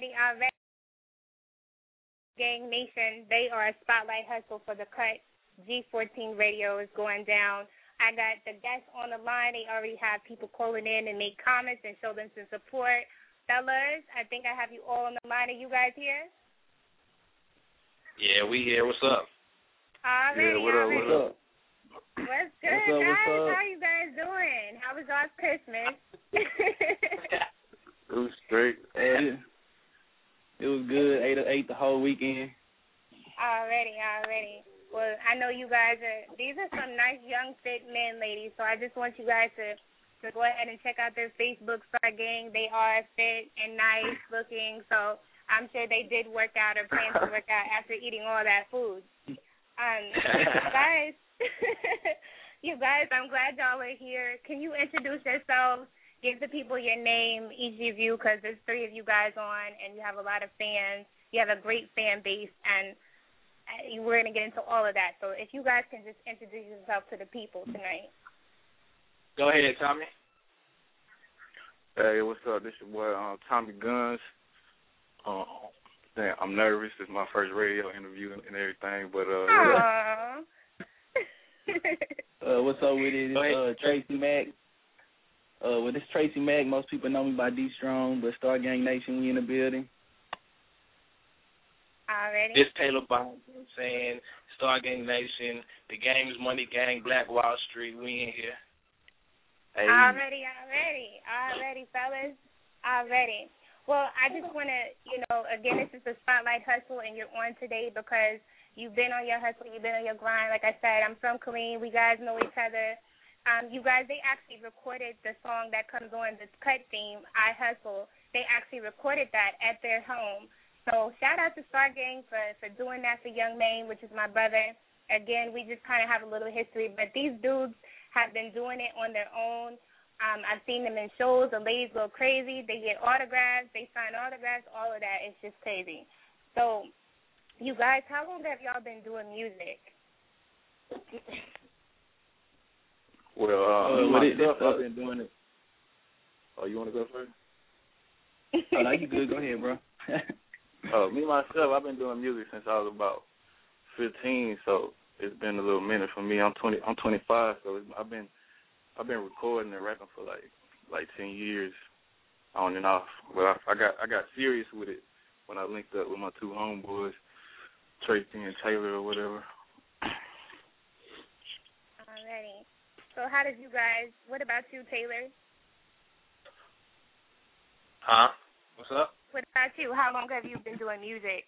Already. Gang Nation, they are a spotlight hustle for the cut. G14 Radio is going down. I got the guests on the line. They already have people calling in and make comments and show them some support. Fellas, I think I have you all on the line. Are you guys here? Yeah, we here. What's up? Already. What up? What's good, what's up, guys? what's up? How you guys doing? How was y'all's Christmas? It was straight. It was good. Ate the whole weekend. Already. Well, I know you guys these are some nice young fit men, ladies, so I just want you guys to go ahead and check out their Facebook Star Gang. They are fit and nice looking, so I'm sure they did work out or plan to work out after eating all that food. Guys, you guys, I'm glad y'all are here. Can you introduce yourselves? Give the people your name, each of you, because there's 3 of you guys on, and you have a lot of fans. You have a great fan base, and we're going to get into all of that. So if you guys can just introduce yourself to the people tonight. Go ahead, Tommy. Hey, what's up? This your boy Tommy Guns. I'm nervous. It's my first radio interview and everything, but what's up with it? It's Tracy Mack. Well, this Tracy Mack. Most people know me by D Strong, but Star Gang Nation, we in the building. Already. This Taylor Bond, you know what I'm saying? Star Gang Nation, the game is Money Gang, Black Wall Street, we in here. Hey. Already, fellas. Already. Well, I just want to, again, this is the Spotlight Hustle, and you're on today because you've been on your hustle, you've been on your grind. Like I said, I'm from Killeen. We guys know each other. You guys, they actually recorded the song that comes on the cut theme, I Hustle. They actually recorded that at their home. So shout out to Star Gang for doing that for Young Maine, which is my brother. Again, we just kind of have a little history, but these dudes have been doing it on their own. I've seen them in shows. The ladies go crazy. They get autographs. They sign autographs. All of that. It's just crazy. So, you guys, how long have y'all been doing music? Well, myself, I've been doing it. Oh, you want to go first? Oh, no, you good. Go ahead, bro. Me myself, I've been doing music since I was about 15, so it's been a little minute for me. I'm 25, so I've been recording and rapping for like 10 years, on and off. But I got serious with it when I linked up with my 2 homeboys, Tracy and Taylor or whatever. Alrighty. So how did you guys? What about you, Taylor? Huh? What's up? What about you? How long have you been doing music?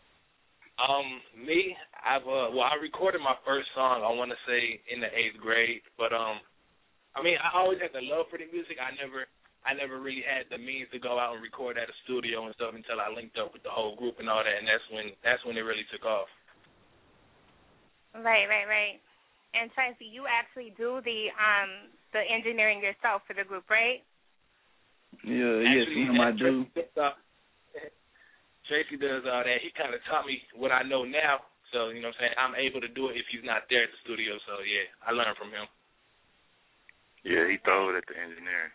Me, I recorded my first song, I want to say, in the 8th grade, but I always had the love for the music. I never really had the means to go out and record at a studio and stuff until I linked up with the whole group and all that, and that's when it really took off. Right. And Tracy, you actually do the engineering yourself for the group, right? Yeah, actually, yes, I do. Tracy does all that. He kind of taught me what I know now, so, you know what I'm saying, I'm able to do it if he's not there at the studio, so, yeah, I learned from him. Yeah, he throws at the engineering.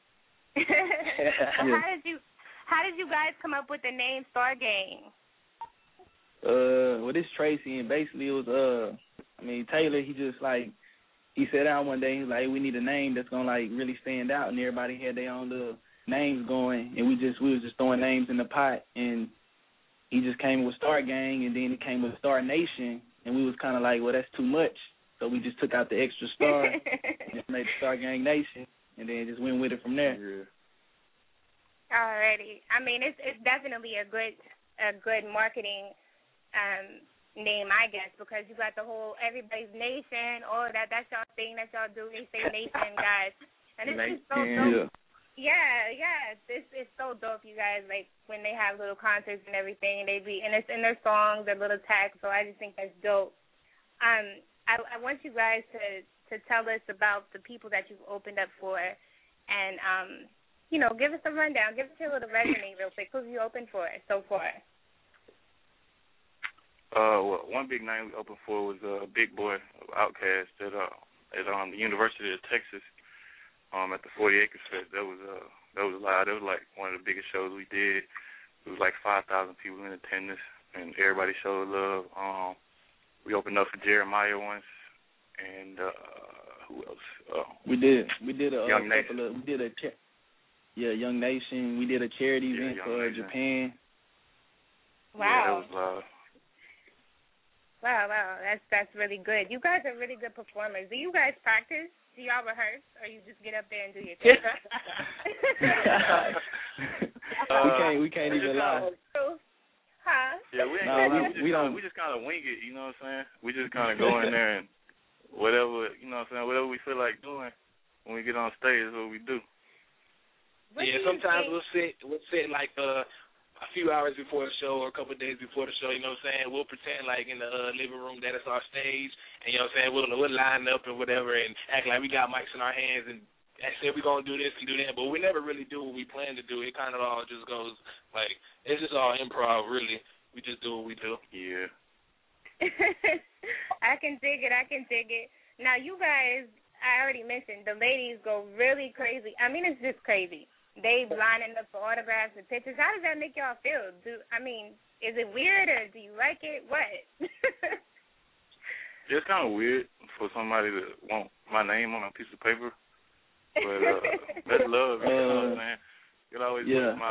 Well, how did you guys come up with the name Star Gang? Well, this Tracy, and basically it was, Taylor, he just, he sat down one day, he was like, hey, we need a name that's going to, really stand out, and everybody had their own little names going, and we was just throwing names in the pot, and he just came with Star Gang, and then it came with Star Nation, and we was kind of like, well, that's too much, so we just took out the extra star, and just made the Star Gang Nation, and then just went with it from there. Yeah. Alrighty. It's definitely a good marketing name, I guess, because you got the whole Everybody's Nation, all of that. That's y'all thing that y'all do. They say Nation, guys, and it's just so dope. Yeah. This is so dope, you guys. Like when they have little concerts and everything, and it's in their songs, their little tags. So I just think that's dope. I want you guys to tell us about the people that you've opened up for, and give us a rundown. Give us your little resume real quick. Who have you opened for so far? Well, one big name we opened for was Big Boy Outkast at the University of Texas. At the 40 Acres Fest. That was live. That was like one of the biggest shows we did. it was like 5,000 people in attendance, and everybody showed love. We opened up for Jeremiah once, and who else? We did a Young couple Nation. Young Nation. We did a charity event for Nation. Japan. Wow. Yeah, that was Wow, that's really good. You guys are really good performers. Do you guys practice? Do y'all rehearse, or you just get up there and do your thing? We can't even lie. Huh? Yeah, we just kind of wing it. You know what I'm saying? We just kind of go in there and whatever, you know what I'm saying? Whatever we feel like doing when we get on stage is what we do. Sometimes we'll sit like a few hours before the show or a couple of days before the show, you know what I'm saying? We'll pretend like in the living room that it's our stage, and you know what I'm saying, we'll line up and whatever and act like we got mics in our hands and say we're going to do this and do that, but we never really do what we plan to do. It kind of all just goes, like, it's just all improv, really. We just do what we do. Yeah. I can dig it. Now, you guys, I already mentioned, the ladies go really crazy. I mean, it's just crazy. They lining up for autographs and pictures. How does that make y'all feel? Is it weird or do you like it? What? It's kind of weird for somebody to want my name on a piece of paper, but that's love. You know what I'm saying? It always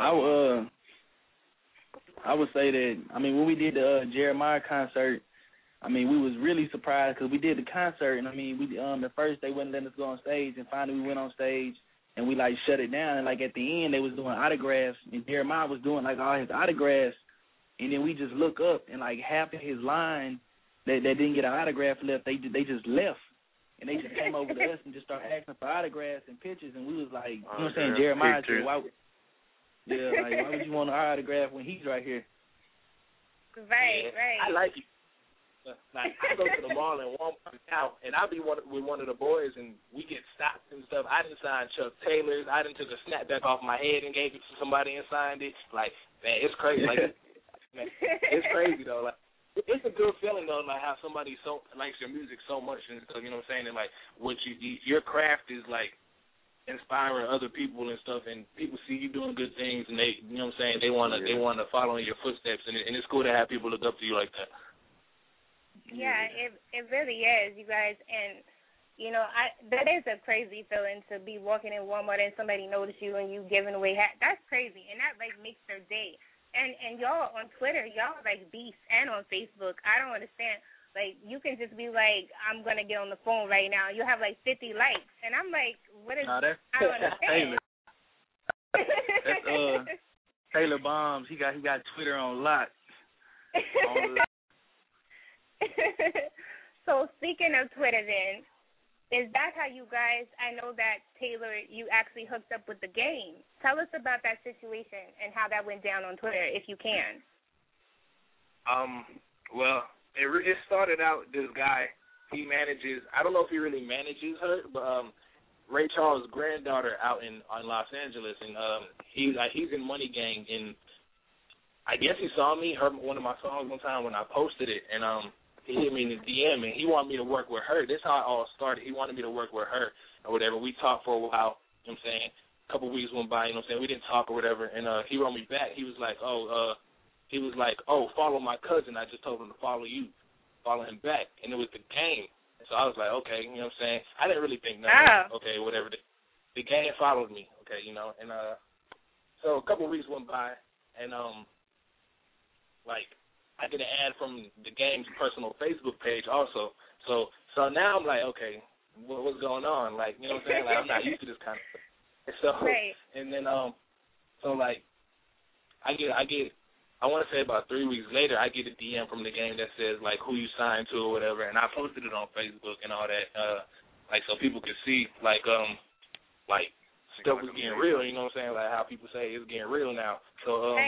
I would say that. I mean, when we did the Jeremiah concert, I mean, we was really surprised because we did the concert, and I mean, we at first they wouldn't let us go on stage, and finally we went on stage. And we, like, shut it down. And, like, at the end, they was doing autographs. And Jeremiah was doing, like, all his autographs. And then we just look up, and, like, half of his line that didn't get an autograph left, they just left. And they just came over to us and just started asking for autographs and pictures. And we was like, you know what I'm saying, Jeremiah said, why would you want an autograph when he's right here? Right. I like it. Like, I go to the mall and Walmart out, and I'll be with one of the boys, and we get stopped and stuff. I done signed Chuck Taylor's. I done took a snapback off my head and gave it to somebody and signed it. Like, man, it's crazy. Like, man, it's crazy, though. Like, it's a good feeling, though, like how somebody so likes your music so much, and you know what I'm saying? And, like, your craft is, like, inspiring other people and stuff, and people see you doing good things, and they, you know what I'm saying, they want to follow in your footsteps, and it's cool to have people look up to you like that. Yeah, it really is, you guys, and you know, that is a crazy feeling to be walking in Walmart and somebody notice you and you giving away hats. That's crazy, and that like makes their day. And y'all on Twitter, y'all like beasts, and on Facebook. I don't understand. Like, you can just be like, I'm gonna get on the phone right now. You have like 50 likes, and I'm like, what is? I don't understand. That's Taylor Bombs. He got Twitter on lock. So speaking of Twitter then, is that how you guys, I know that Taylor, you actually hooked up with the game. Tell us about that situation and how that went down on Twitter, if you can. Well, it started out, this guy, he manages, I don't know if he really manages her, but Ray Charles' granddaughter out in Los Angeles, and he's in Money Gang, and I guess he saw me, heard one of my songs one time when I posted it, and he hit me in the DM, and he wanted me to work with her. This is how it all started. He wanted me to work with her or whatever. We talked for a while, you know what I'm saying? A couple of weeks went by, you know what I'm saying? We didn't talk or whatever, and he wrote me back. He was like, follow my cousin. I just told him to follow you. Follow him back. And it was the game. So I was like, okay, you know what I'm saying? I didn't really think nothing. Okay, whatever. The game followed me, okay, you know. And so a couple of weeks went by, and I get an ad from the game's personal Facebook page also. So now I'm like, okay, what's going on? Like, you know what I'm saying? Like, I'm not used to this kind of stuff. So, right. And then, I want to say about 3 weeks later, I get a DM from the game that says, like, who you signed to or whatever, and I posted it on Facebook and all that, so people could see, stuff was getting real, you know what I'm saying? Like, how people say it's getting real now. So,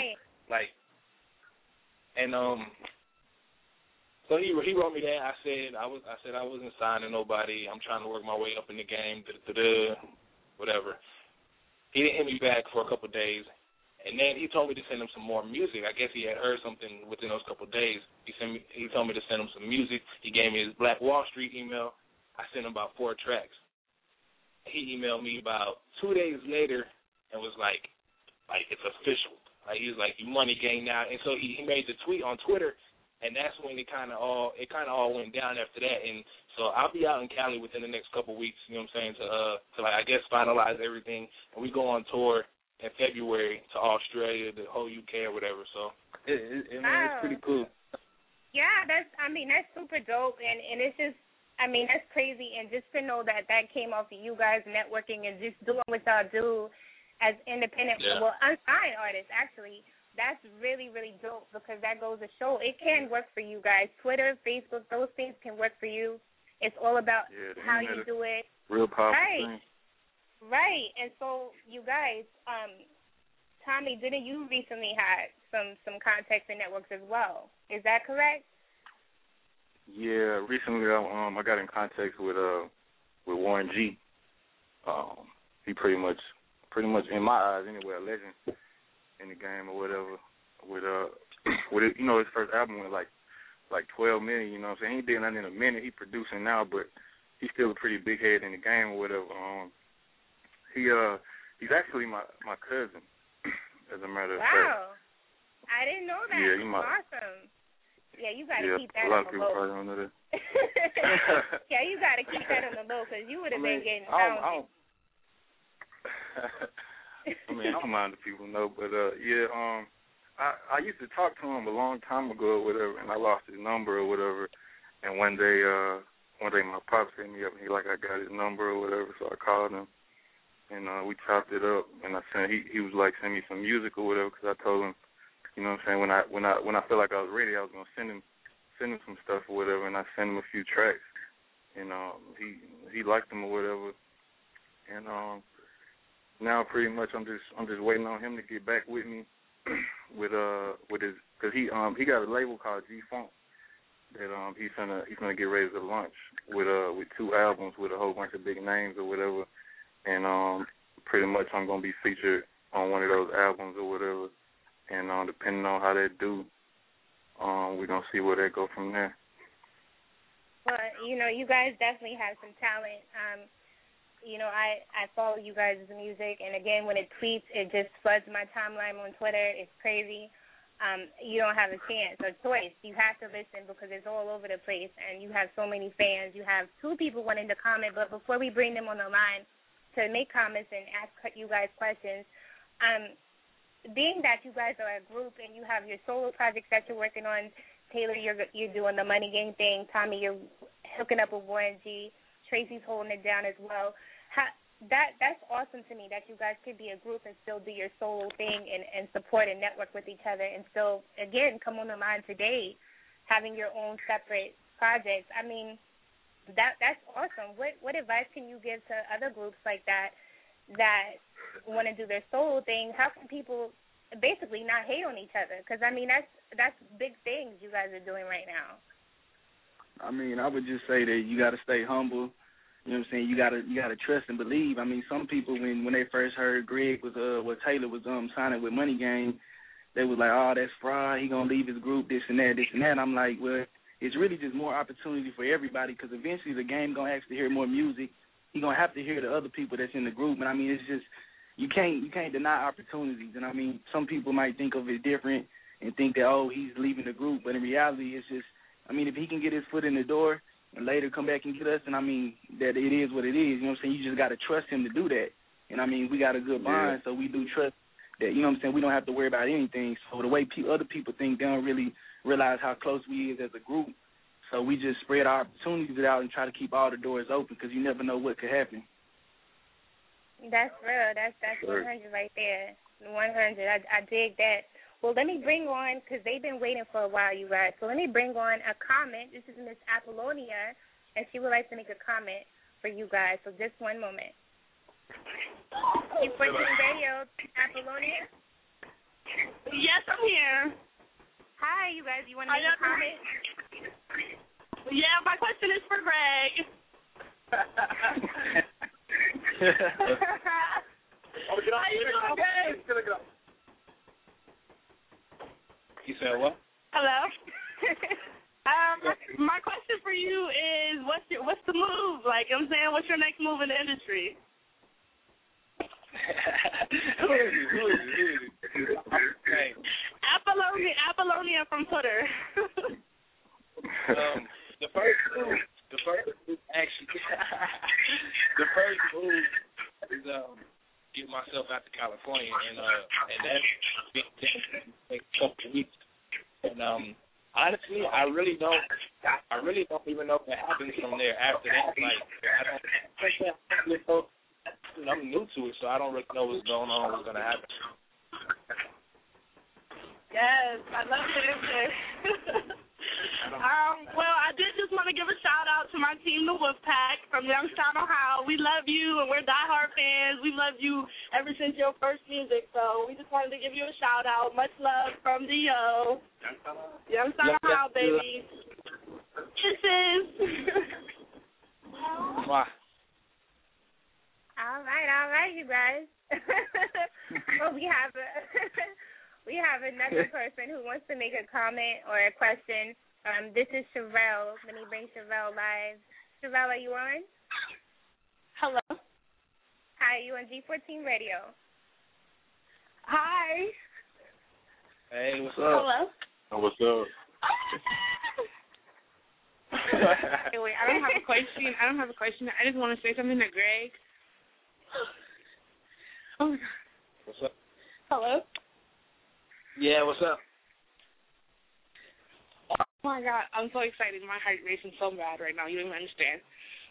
so he wrote me that. I said I wasn't signing nobody. I'm trying to work my way up in the game. Whatever. He didn't hit me back for a couple of days, and then he told me to send him some more music. I guess he had heard something within those couple of days. He told me to send him some music. He gave me his Black Wall Street email. I sent him about 4 tracks. He emailed me about 2 days later and was like it's official. Like he was like, "You money gang now," and so he made the tweet on Twitter, and that's when it kind of all went down after that. And so I'll be out in Cali within the next couple of weeks. You know what I'm saying? To like I guess finalize everything, and we go on tour in February to Australia, the whole UK or whatever. So it's pretty cool. Yeah, that's super dope, and it's just. That's crazy, and just to know that came off of you guys networking and just doing what y'all do as independent, unsigned artists, actually, that's really, really dope because that goes to show it can work for you guys. Twitter, Facebook, those things can work for you. It's all about how you do it. Real powerful thing. Right, and so you guys, Tommy, didn't you recently had some contacts and networks as well? Is that correct? Yeah, recently I got in contact with Warren G. He pretty much in my eyes anyway, a legend in the game or whatever. With it, his first album went like 12 million. You know what I'm saying? He ain't did nothing in a minute. He producing now, but he's still a pretty big head in the game or whatever. He's actually my cousin, as a matter of fact. Wow, I didn't know that. Yeah, awesome. Yeah, you got to keep that on the low. low. A lot of people probably don't know that. Yeah, you got to keep that on the low because you would have been getting down. I don't mind if people know, but I used to talk to him a long time ago or whatever, and I lost his number or whatever. And one day my pops hit me up and I got his number or whatever, so I called him and we chopped it up. And he was like, send me some music or whatever, because I told him. You know what I'm saying? When I felt like I was ready, I was gonna send him some stuff or whatever, and I sent him a few tracks, and he liked them or whatever, and now pretty much I'm just waiting on him to get back with me with his, because he got a label called G Funk that he's gonna get ready to launch with 2 albums with a whole bunch of big names or whatever, and pretty much I'm gonna be featured on one of those albums or whatever. And depending on how they do, we're going to see where they go from there. Well, you guys definitely have some talent. I follow you guys' music, and again, when it tweets, it just floods my timeline on Twitter. It's crazy. You don't have a chance or choice. You have to listen because it's all over the place, and you have so many fans. You have 2 people wanting to comment, but before we bring them on the line to make comments and ask you guys questions, being that you guys are a group and you have your solo projects that you're working on, Taylor, you're doing the Money Gang thing. Tommy, you're hooking up with Warren G. Tracy's holding it down as well. That's awesome to me that you guys could be a group and still do your solo thing and support and network with each other and still, again, come on the line today having your own separate projects. That's awesome. What advice can you give to other groups like that want to do their solo thing? How can people basically not hate on each other? Because that's big things you guys are doing right now. I would just say that you got to stay humble. You know what I'm saying? You gotta trust and believe. Some people when they first heard Greg was Taylor was signing with Money Gang, they was like, oh, that's fraud. He gonna leave his group, this and that. I'm like, well, it's really just more opportunity for everybody because eventually the game gonna actually hear more music. He gonna have to hear the other people that's in the group, and it's just you can't deny opportunities. And some people might think of it different and think that he's leaving the group, but in reality, it's just if he can get his foot in the door and later come back and get us, and that it is what it is. You know what I'm saying? You just got to trust him to do that. And we got a good bond, so we do trust that. You know what I'm saying? We don't have to worry about anything. So the way other people think, they don't really realize how close we is as a group. So we just spread our opportunities out and try to keep all the doors open because you never know what could happen. That's real. That's 100 right there. 100. I dig that. Well, let me bring on, because they've been waiting for a while, you guys. So let me bring on a comment. This is Miss Apollonia, and she would like to make a comment for you guys. So just one moment. Keep watching radio, Apollonia. Yes, I'm here. Hi, you guys. You want to make a comment? Yeah, my question is for Greg. How you doing, Greg? You said what? Hello. My question for you is, what's the move? Like, I'm saying, what's your next move in the industry? Who is it? from Twitter? The first move actually, the first move is get myself out to California, and that's been a couple of weeks. And honestly, I really don't even know what happens from there after that. Like, I'm new to it, so I don't really know what's going on, what's gonna happen. Yes, I love the answer. Well, I did just want to give a shout-out to my team, the Wolfpack, from Youngstown, Ohio. We love you, and we're diehard fans. We love you ever since your first music, so we just wanted to give you a shout-out. Much love from D.O. Youngstown, Ohio, baby. Kisses. Wow. All right, you guys. Well, we have another person who wants to make a comment or a question. This is Sherelle. Let me bring Sherelle live. Sherelle, are you on? Hello. Hi, you on G14 Radio? Hi. Hey, what's up? Hello. Oh, what's up? Hey, wait, I don't have a question. I just want to say something to Greg. Oh my God. What's up? Hello. Yeah, what's up? Oh my God, I'm so excited. My heart racing so bad right now. You don't even understand.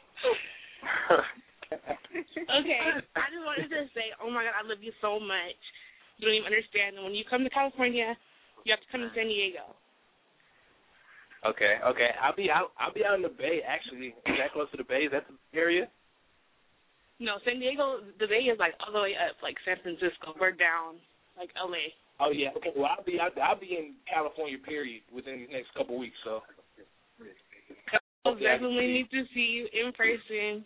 Okay, I just wanted to say, oh my God, I love you so much. You don't even understand. And when you come to California, you have to come to San Diego. Okay. I'll be out in the Bay. Actually, is that close to the Bay? Is that the area? No, San Diego, the Bay is like all the way up, like San Francisco. We're down, like LA. Oh yeah. Okay. Well, I'll be in California. Period. Within the next couple of weeks. So. I'll definitely need to see you in person.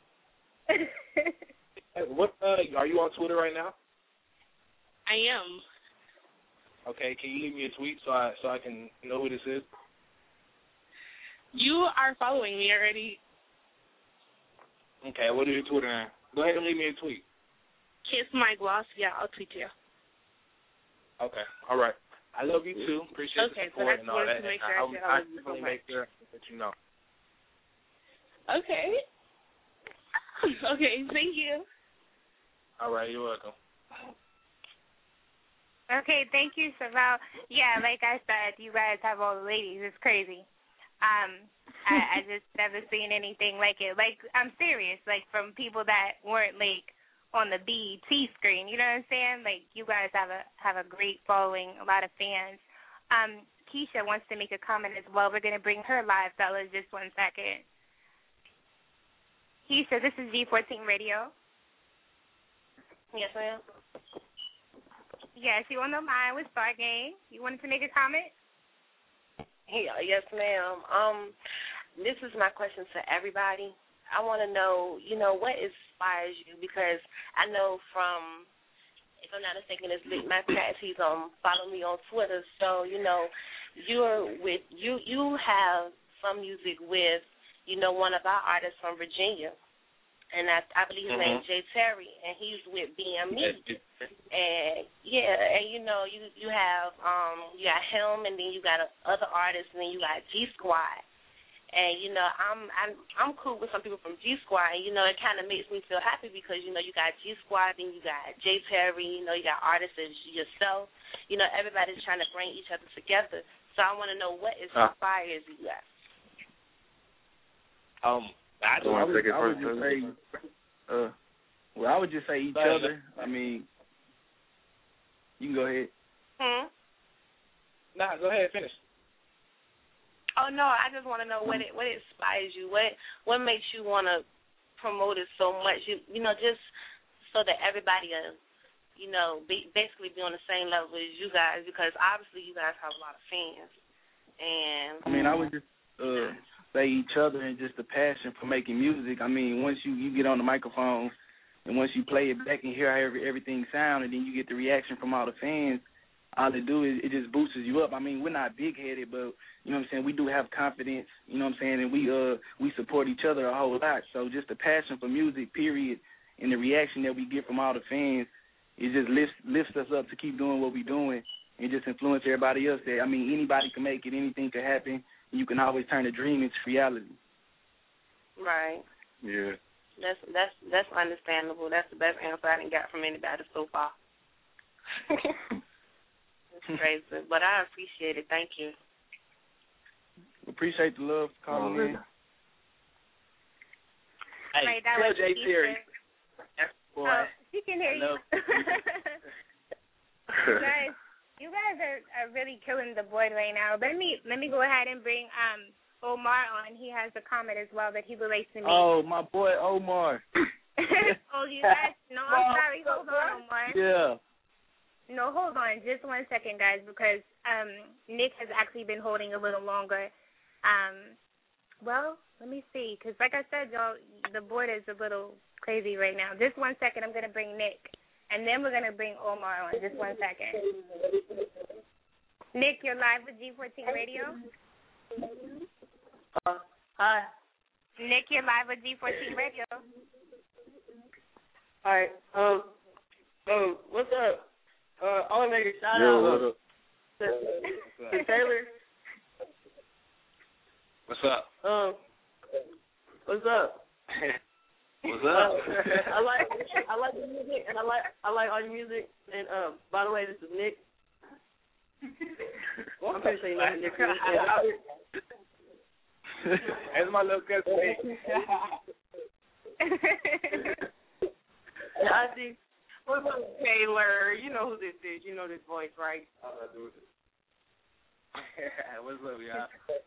What? Are you on Twitter right now? I am. Okay. Can you leave me a tweet so I can know who this is? You are following me already. Okay. What is your Twitter name? Go ahead and leave me a tweet. Kiss my gloss. Yeah, I'll tweet you. Okay. All right. I love you too. Appreciate the support and all that. To make sure I definitely make sure that you know. Okay. Okay. Thank you. All right. You're welcome. Okay, thank you, Sherelle. Yeah, like I said, you guys have all the ladies. It's crazy. I just never seen anything like it. Like, I'm serious. Like, from people that weren't like on the BET screen. You know what I'm saying? Like, you guys have a great following, a lot of fans. Keisha wants to make a comment as well. We're going to bring her live, fellas. Just 1 second. Keisha, this is G14 Radio. Yes, ma'am. Yes, you on the line with Stargame. You wanted to make a comment? Yes, ma'am. This is my question to everybody. I want to know, what inspires you? Because I know from, if I'm not mistaken, it's Lick My Pats. He's follow me on Twitter. So, you have some music with, one of our artists from Virginia. And I believe his name is Jay Terry, and he's with BME. And you have you got him, and then you got other artists, and then you got G Squad. And I'm cool with some people from G Squad, and it kind of makes me feel happy because you got G Squad, and you got Jay Terry, you got artists as yourself. Everybody's trying to bring each other together. So I want to know what inspires you guys. I would just say each other. I mean, you can go ahead. Nah, go ahead, finish. Oh no, I just want to know what inspires you. What makes you want to promote it so much? Just so that everybody, basically be on the same level as you guys, because obviously you guys have a lot of fans. And I mean, I would just say each other and just the passion for making music. I mean, once you get on the microphone and once you play it back and hear how everything sounds, and then you get the reaction from all the fans, all it do is it just boosts you up. I mean, we're not big-headed, but, we do have confidence, and we support each other a whole lot. So just the passion for music, period, and the reaction that we get from all the fans, it just lifts us up to keep doing what we're doing and just influence everybody else. That, I mean, anybody can make it, anything can happen, and you can always turn a dream into reality. Right. Yeah. That's understandable. That's the best answer I done got from anybody so far. It's crazy, but I appreciate it. Thank you. Appreciate the love for calling in. Hey, right, tell Jay Terry. Boy, she can hear you. You guys are really killing the board right now. Let me go ahead and bring Omar on. He has a comment as well that he relates to me. Oh, my boy Omar. Oh, you guys? No, I'm sorry. Hold on, Omar. Yeah. No, hold on. Just 1 second, guys, because Nick has actually been holding a little longer. Well, let me see, because like I said, y'all, the board is a little crazy right now. Just 1 second. I'm going to bring Nick, and then we're going to bring Omar on. Just 1 second. Nick, you're live with G14 Radio. Hi. Nick, you're live with G14 Radio. All right. What's up? I want to make a shout out to Taylor. What's up? What's up? What's up? I like the music, and I like all your music. And by the way, this is Nick. I'm pretty sure you know who Nick is. That's my little cousin Nick. Yeah, I see. What's up, Taylor? You know who this is. You know this voice, right? What's up, y'all?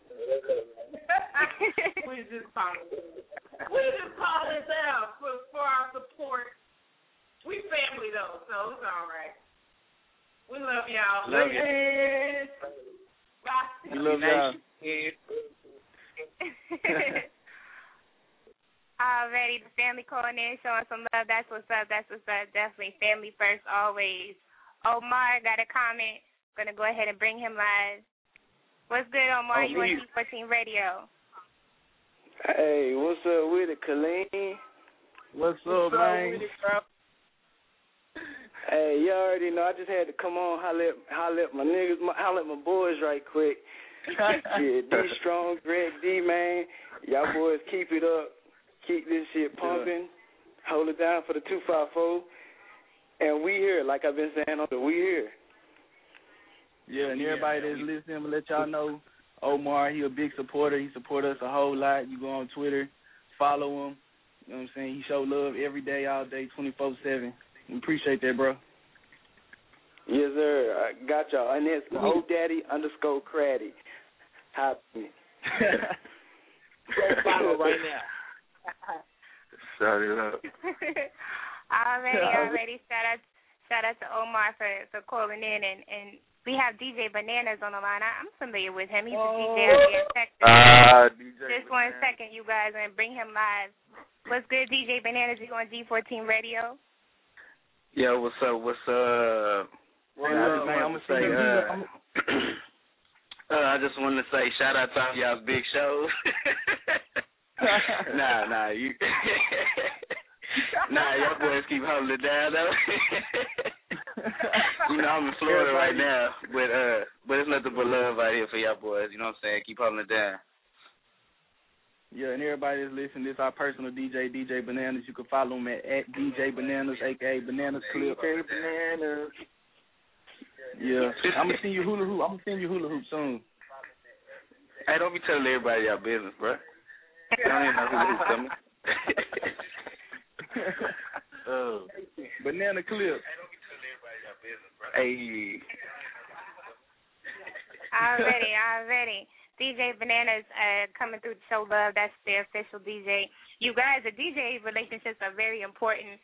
We just call this out for our support. We family though, so it's all right. We love y'all. Love you. Bye. We love y'all. Already, the family calling in, showing some love. That's what's up. That's what's up. Definitely family first, always. Omar got a comment. Gonna go ahead and bring him live. What's good, Omar? You on G14 Radio? Hey, what's up with it, Colleen? What's up, man? Hey, you already know. I just had to come on, holler at my niggas, holler at my boys right quick. Yeah, D Strong, Greg D, man. Y'all boys keep it up. Keep this shit pumping. Hold it down for the 254. And we here, like I've been saying, we here. Yeah, and everybody that's listening, I'm going to let y'all know, Omar, he a big supporter. He support us a whole lot. You go on Twitter, follow him. You know what I'm saying? He show love every day, all day, 24/7. We appreciate that, bro. Yes, sir. I got y'all. And it's ODaddy_Craddy. Hop me. Go follow right now. Shout it out. Already. Shout out to Omar for calling in, and we have DJ Bananas on the line. I'm familiar with him. He's a DJ out here in Texas. DJ Just 1 second, you guys, and bring him live. What's good, DJ Bananas? You on G14 Radio? Yo, what's up? I just wanted to say shout out to all y'all's big shows. Nah, you. Y'all boys keep holding it down though. You know I'm in Florida right now, but it's nothing but love out here for y'all boys. You know what I'm saying? Keep holding it down. Yeah, and everybody that's listening, this is our personal DJ, DJ Bananas. You can follow him at DJ Bananas, a.k.a. Bananas Clip. Bananas. Yeah, I'm going to send you hula hoop soon. Hey, don't be telling everybody your business, bro. I don't even know hula hoop coming. Banana Clip. Hey. Already. DJ Bananas coming through to show love. That's their official DJ. You guys, the DJ relationships are very important.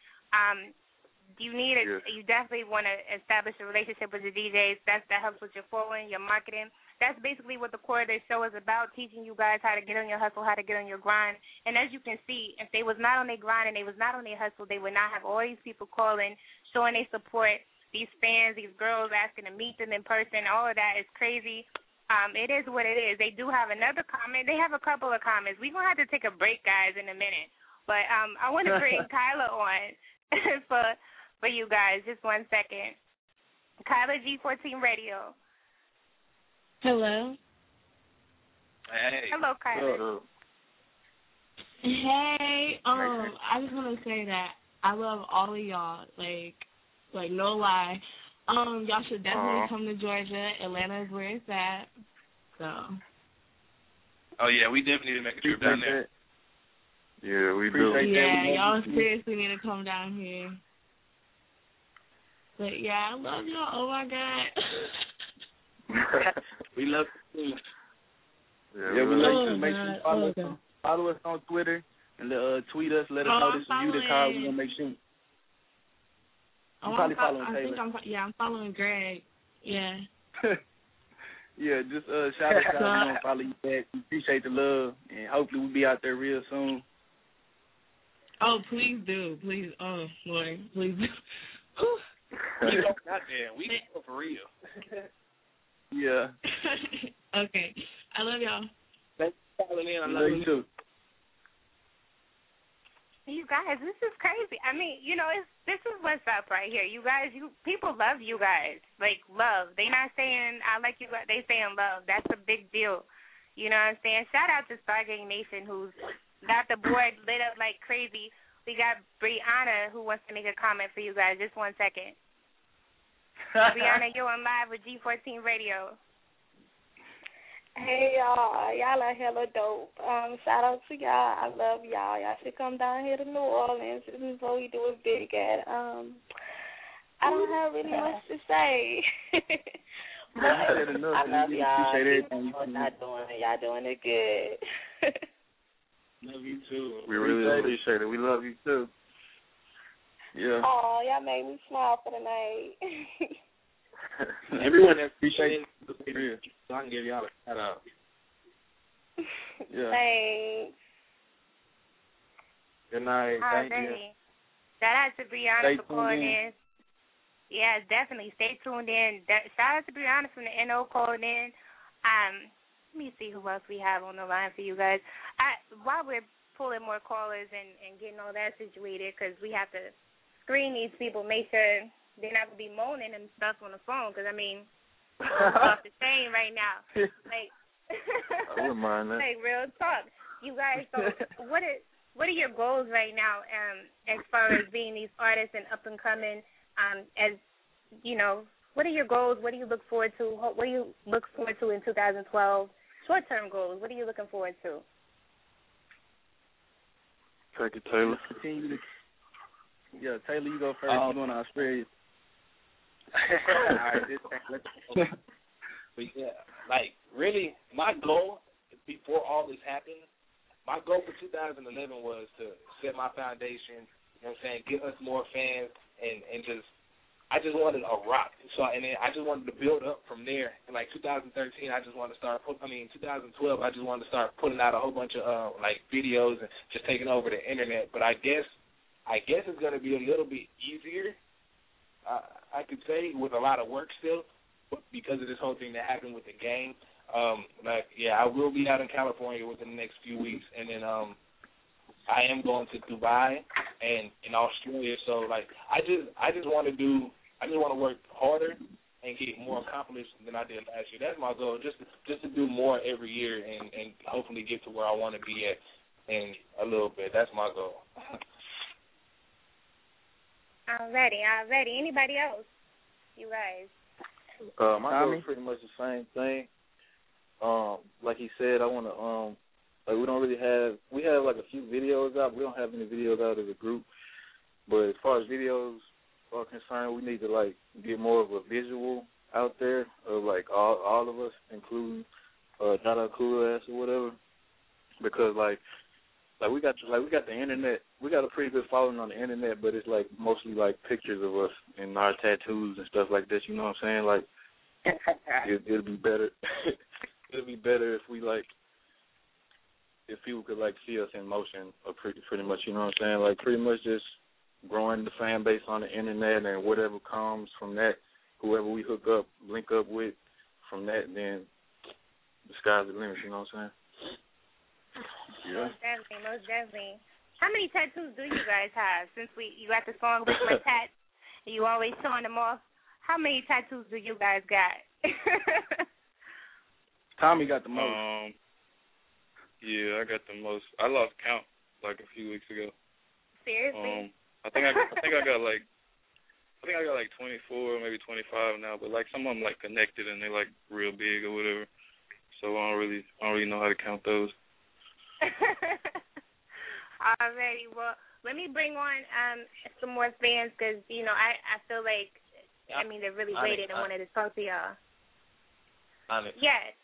You definitely want to establish a relationship with the DJs. That helps with your following, your marketing. That's basically what the core of this show is about, teaching you guys how to get on your hustle, how to get on your grind. And as you can see, if they was not on their grind and they was not on their hustle, they would not have all these people calling, showing their support, these fans, these girls asking to meet them in person. All of that is crazy. It is what it is. They do have another comment. They have a couple of comments. We're going to have to take a break, guys, in a minute. But I want to bring Kyla on for you guys. Just 1 second. Kyla G14 Radio. Hello. Hey. Hello, Kyla. Hey, I just want to say that I love all of y'all. Like no lie. Y'all should definitely come to Georgia. Atlanta is where it's at. So. Oh yeah, we definitely need to make a trip down there. Yeah, we do. Yeah, y'all seriously need to come down here. But yeah, I love y'all. Oh my God. We love you. Yeah, we love you. Make sure you follow us on Twitter and tweet us. Let us know this is you that called. We're gonna make sure. I'm probably following Taylor. I'm following Greg. Yeah. Yeah, just shout us out. We're gonna follow you back. We appreciate the love, and hopefully we'll be out there real soon. Oh, please do. Please. Oh, Lord. Please do. We go out there. We go for real. Yeah. Okay. I love y'all. Thanks for calling in. I love you too. You guys, this is crazy. I mean, this is what's up right here. You guys, people love you guys. Like, love. They not saying, I like you guys. They saying love. That's a big deal. You know what I'm saying? Shout out to Stargate Nation, who's got the board lit up like crazy. We got Brianna, who wants to make a comment for you guys. Just 1 second. Brianna, you're on live with G14 Radio. Hey, y'all. Y'all are hella dope. Shout out to y'all. I love y'all. Y'all should come down here to New Orleans. This is what we do is big at. I don't have really much to say. But I love y'all. Y'all doing it good. Love you too. We really appreciate it. We love you too. Yeah. Oh, y'all made me smile for the night. Everyone that appreciates it, so I can give y'all a shout out. Yeah. Thanks. Good night. Thank you. Shout out to Brianna for calling in. Yeah, definitely. Stay tuned in. Shout out to Brianna from the NO calling in. Let me see who else we have on the line for you guys. While we're pulling more callers and getting all that situated, because we have to screen these people, make sure they're not going to be moaning and stuff on the phone, because, I mean, it's off the chain right now. Like, I wouldn't mind that. Like, real talk. You guys, so what are your goals right now as far as being these artists and up and coming? As, what are your goals? What do you look forward to? What do you look forward to in 2012? Short-term goals. What are you looking forward to? Take it, Taylor. Yeah, Taylor, you go first. You're going to Australia. All right, but yeah, like really, my goal before all this happened, my goal for 2011 was to set my foundation. You know what I'm saying? Get us more fans and just. I just wanted a rock, and then I just wanted to build up from there. In like 2013, I just wanted to start. 2012, I just wanted to start putting out a whole bunch of like videos and just taking over the internet. But I guess it's going to be a little bit easier. I could say with a lot of work still, because of this whole thing that happened with the game. I will be out in California within the next few weeks, and then I am going to Dubai and in Australia. So like I just want to work harder and get more accomplished than I did last year. That's my goal, just to do more every year and hopefully get to where I want to be at in a little bit. That's my goal. Alrighty. Anybody else? You guys? My goal is pretty much the same thing. Like he said, I want to we have like a few videos out. We don't have any videos out as a group. But as far as videos are concerned, we need to like get more of a visual out there of like all of us, including Dada Cool Ass or whatever. Because like we got the internet. We got a pretty good following on the internet, but it's like mostly like pictures of us and our tattoos and stuff like this. You know what I'm saying? Like it'll be better. It'll be better if we like. If people could like see us in motion, or pretty much, you know what I'm saying? Like pretty much just growing the fan base on the internet, and whatever comes from that, whoever we link up with, from that, then the sky's the limit. You know what I'm saying? Yeah. Most definitely. How many tattoos do you guys have? Since you got the song with my tat, you always showing them off. how many tattoos do you guys got? Tommy got the most. Yeah, I got the most. I lost count like a few weeks ago. Seriously? I think I got like 24, maybe 25 now, but like some of them like connected and they're like real big or whatever. So I don't really know how to count those. Alrighty, well, let me bring on some more fans because I feel like they're really waiting and wanted to talk to y'all. Honest. Yes.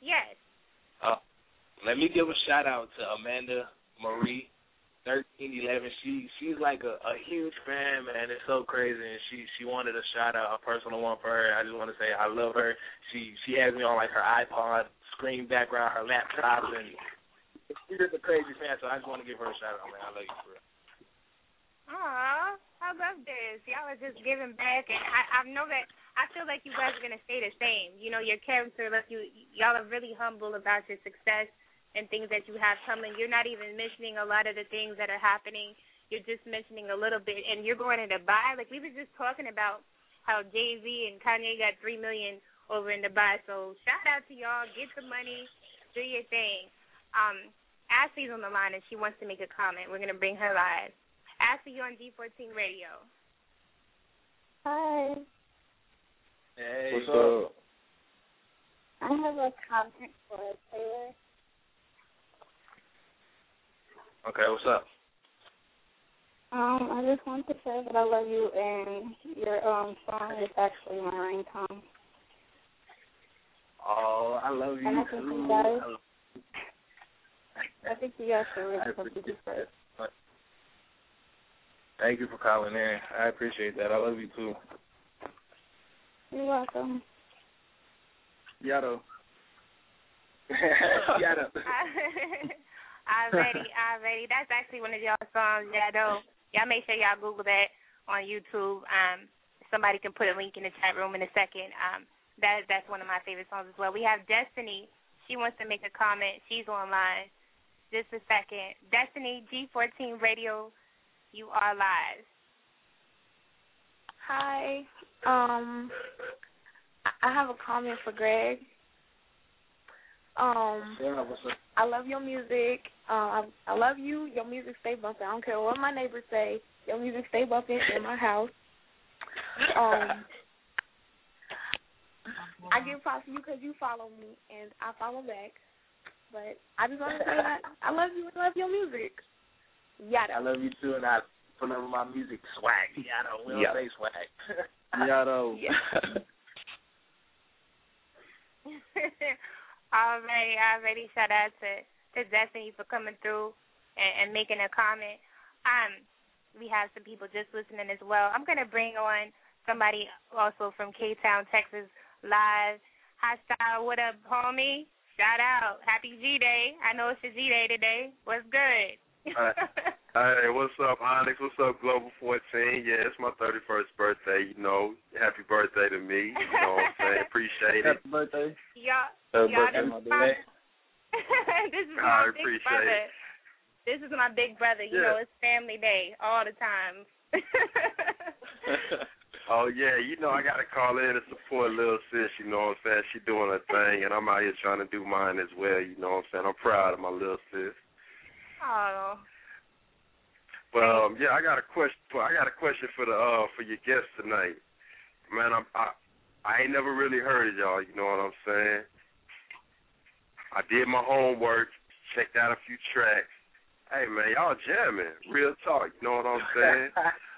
Let me give a shout out to Amanda Marie 1311. She's like a huge fan, man. It's so crazy, and she wanted a shout out, a personal one for her. I just want to say I love her. She has me on like her iPod screen background, her laptop, and she's just a crazy fan. So I just want to give her a shout out, man. I love you for real. Aw, I love this. Y'all are just giving back, and I know that I feel like you guys are gonna stay the same. Your character, like y'all are really humble about your success and things that you have coming. You're not even mentioning a lot of the things that are happening. You're just mentioning a little bit, and you're going to Dubai. Like we were just talking about how Jay-Z and Kanye got $3 million over in Dubai. So shout out to y'all. Get the money. Do your thing. Ashley's on the line, and she wants to make a comment. We're gonna bring her live. Ashley, you're on G14 Radio. Hi. Hey. What's up? I have a comment for Taylor. Okay, what's up? I just want to say that I love you, and your song is actually my ringtone. Oh, I love you and I too. think you guys should really come to this first. Thank you for calling in. I appreciate that. I love you too. You're welcome. Yado. Yado. Already. That's actually one of y'all's songs, Yado. Y'all make sure y'all Google that on YouTube. Somebody can put a link in the chat room in a second. That's one of my favorite songs as well. We have Destiny. She wants to make a comment. She's online. Just a second. Destiny, G14 Radio, you are live. Hi. I have a comment for Greg. What's up? I love your music. I love you. Your music stay bumping. I don't care what my neighbors say. Your music stay bumping in my house. I give props to you because you follow me, and I follow back. But I just want to say that I love you and love your music. Yada. I love you too, and I put up my music swag. Yada. We don't say swag. Yada. Already. Shout out to Destiny for coming through and making a comment. We have some people just listening as well. I'm going to bring on somebody also from K-Town, Texas, live. Hi, Style. What up, homie? Shout out. Happy G-Day. I know it's your G-Day today. What's good? Hey, what's up, Onyx? What's up, Global 14? Yeah, it's my 31st birthday, Happy birthday to me. You know what I'm saying? Appreciate it. Happy birthday. Y'all, birthday, my baby. This is my big brother. This is my big brother. You know, it's family day all the time. Oh, yeah, I got to call in to support little sis, you know what I'm saying? She doing her thing, and I'm out here trying to do mine as well, you know what I'm saying? I'm proud of my little sis. Oh. But I got a question. I got a question for your guest tonight. Man, I ain't never really heard of y'all. You know what I'm saying? I did my homework, checked out a few tracks. Hey man, y'all jamming. Real talk. You know what I'm saying?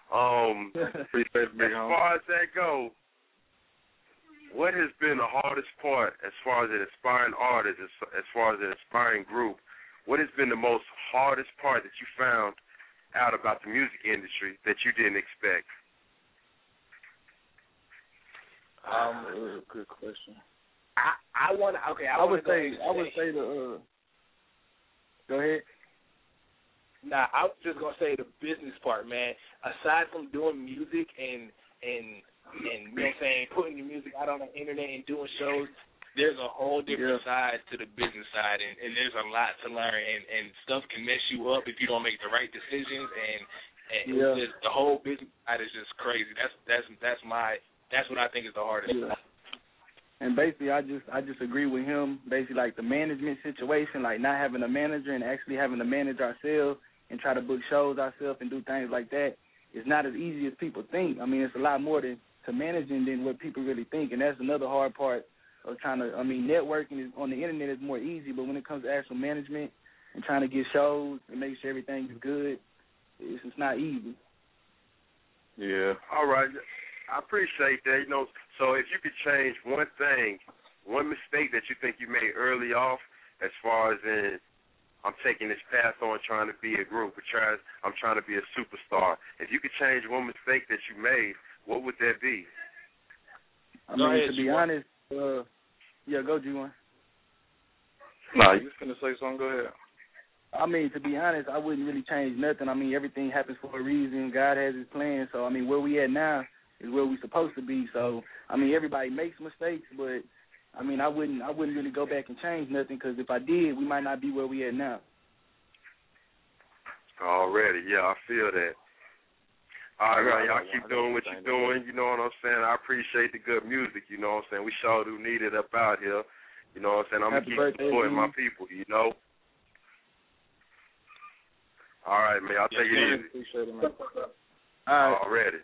As far as that go, what has been the hardest part as far as an aspiring artist, as far as an aspiring group? What has been the most hardest part that you found out about the music industry that you didn't expect? Good question. I would say go ahead. Nah, I was just gonna say the business part, man. Aside from doing music and you know what I'm saying, putting your music out on the internet and doing shows, there's a whole different side to the business side, and there's a lot to learn, and stuff can mess you up if you don't make the right decisions, and it's just, the whole business side is just crazy. That's my That's what I think is the hardest. Yeah. And basically, I just agree with him. Basically, like the management situation, like not having a manager and actually having to manage ourselves and try to book shows ourselves and do things like that is not as easy as people think. I mean, it's a lot more to managing than what people really think, and that's another hard part of trying to. I mean, networking on the internet is more easy, but when it comes to actual management and trying to get shows and make sure everything is good, it's not easy. Yeah. All right. I appreciate that. You know, so if you could change one thing, one mistake that you think you made early off, as far as in, I'm taking this path on trying to be a group, I'm trying to be a superstar. If you could change one mistake that you made, what would that be? I mean, to be honest, yeah, go G1. Nah, you was gonna say something. Go ahead. I mean, to be honest, I wouldn't really change nothing. I mean, everything happens for a reason. God has His plan. So, I mean, where we at now is where we're supposed to be. So, I mean, everybody makes mistakes, but, I mean, I wouldn't really go back and change nothing, because if I did, we might not be where we at now. Already, yeah, I feel that. All right, y'all keep doing what you're doing, you know what I'm saying? I appreciate the good music, you know what I'm saying? We sure do need it up out here, you know what I'm saying? I'm going to keep supporting my people, you know? All right, man, I'll take it easy. Appreciate it, man. All right. Already.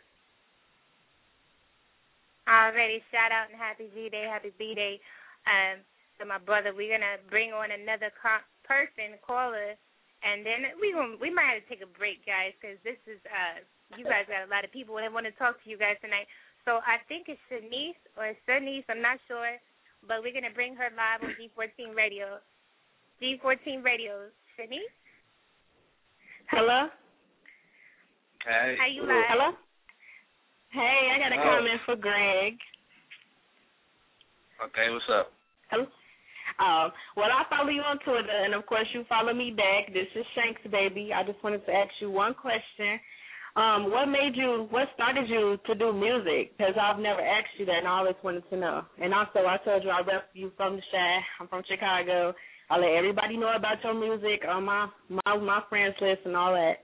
Already, shout out and happy B-Day, happy B-Day to my brother. We're going to bring on another caller, and then we might have to take a break, guys, because this is, you guys got a lot of people that want to talk to you guys tonight. So I think it's Shanice or Shanice, I'm not sure, but we're going to bring her live on G14 Radio. G14 Radio. Shanice? Hello? Hey. How you live? Hello? Hey, I got a comment for Greg. Okay, what's up? Hello? Well, I follow you on Twitter, and of course you follow me back. This is Shanks, baby. I just wanted to ask you one question. What started you to do music? Because I've never asked you that, and I always wanted to know. And also, I told you I rep you from the Chi. I'm from Chicago. I let everybody know about your music on my friends list and all that.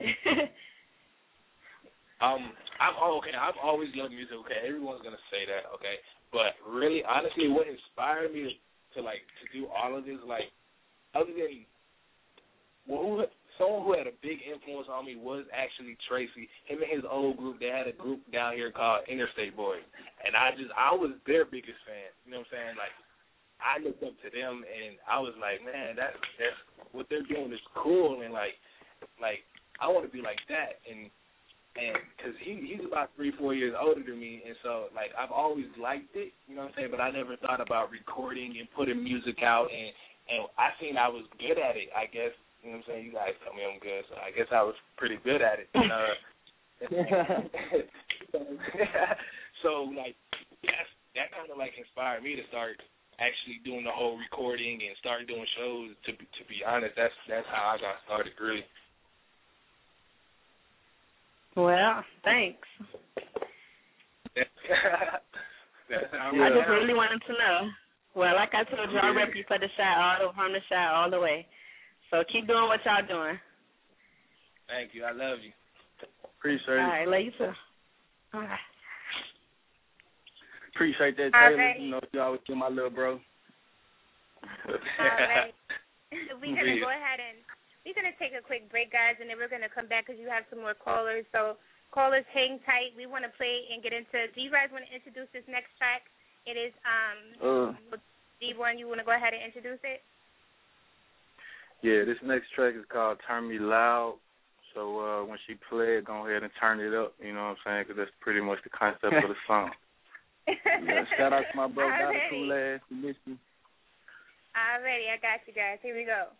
I've always loved music. Okay, everyone's gonna say that. Okay, but really, honestly, what inspired me to do all of this, like, other than someone who had a big influence on me was actually Tracy. Him and his old group, they had a group down here called Interstate Boys, and I was their biggest fan. You know what I'm saying? Like, I looked up to them, and I was like, man, that's what they're doing is cool, and like I want to be like that, and because he's about 3-4 years older than me, and so like I've always liked it, you know what I'm saying, but I never thought about recording and putting music out, and I seen I was good at it, I guess. You know what I'm saying? You guys tell me I'm good, so I guess I was pretty good at it. So like that kind of like inspired me to start actually doing the whole recording and start doing shows. To be honest, that's how I got started, really. Well, thanks. I just really wanted to know. Well, like I told you, I rep you for the Chi, from the Chi all the way. So keep doing what y'all doing. Thank you. I love you. Appreciate it. All right, love you too. All right. Appreciate that, Taylor. Right. You know, you always get my little bro. All right. We're going to go ahead and we're going to take a quick break, guys, and then we're going to come back because you have some more callers. So callers, hang tight. We want to play and get into – do you guys want to introduce this next track? It is D1, you want to go ahead and introduce it? Yeah, this next track is called Turn Me Loud. So when she play it, go ahead and turn it up, you know what I'm saying, because that's pretty much the concept of the song. Yeah, shout out to my bro, Dr. Kool-Aid. Miss you. Alrighty, I got you guys. Here we go.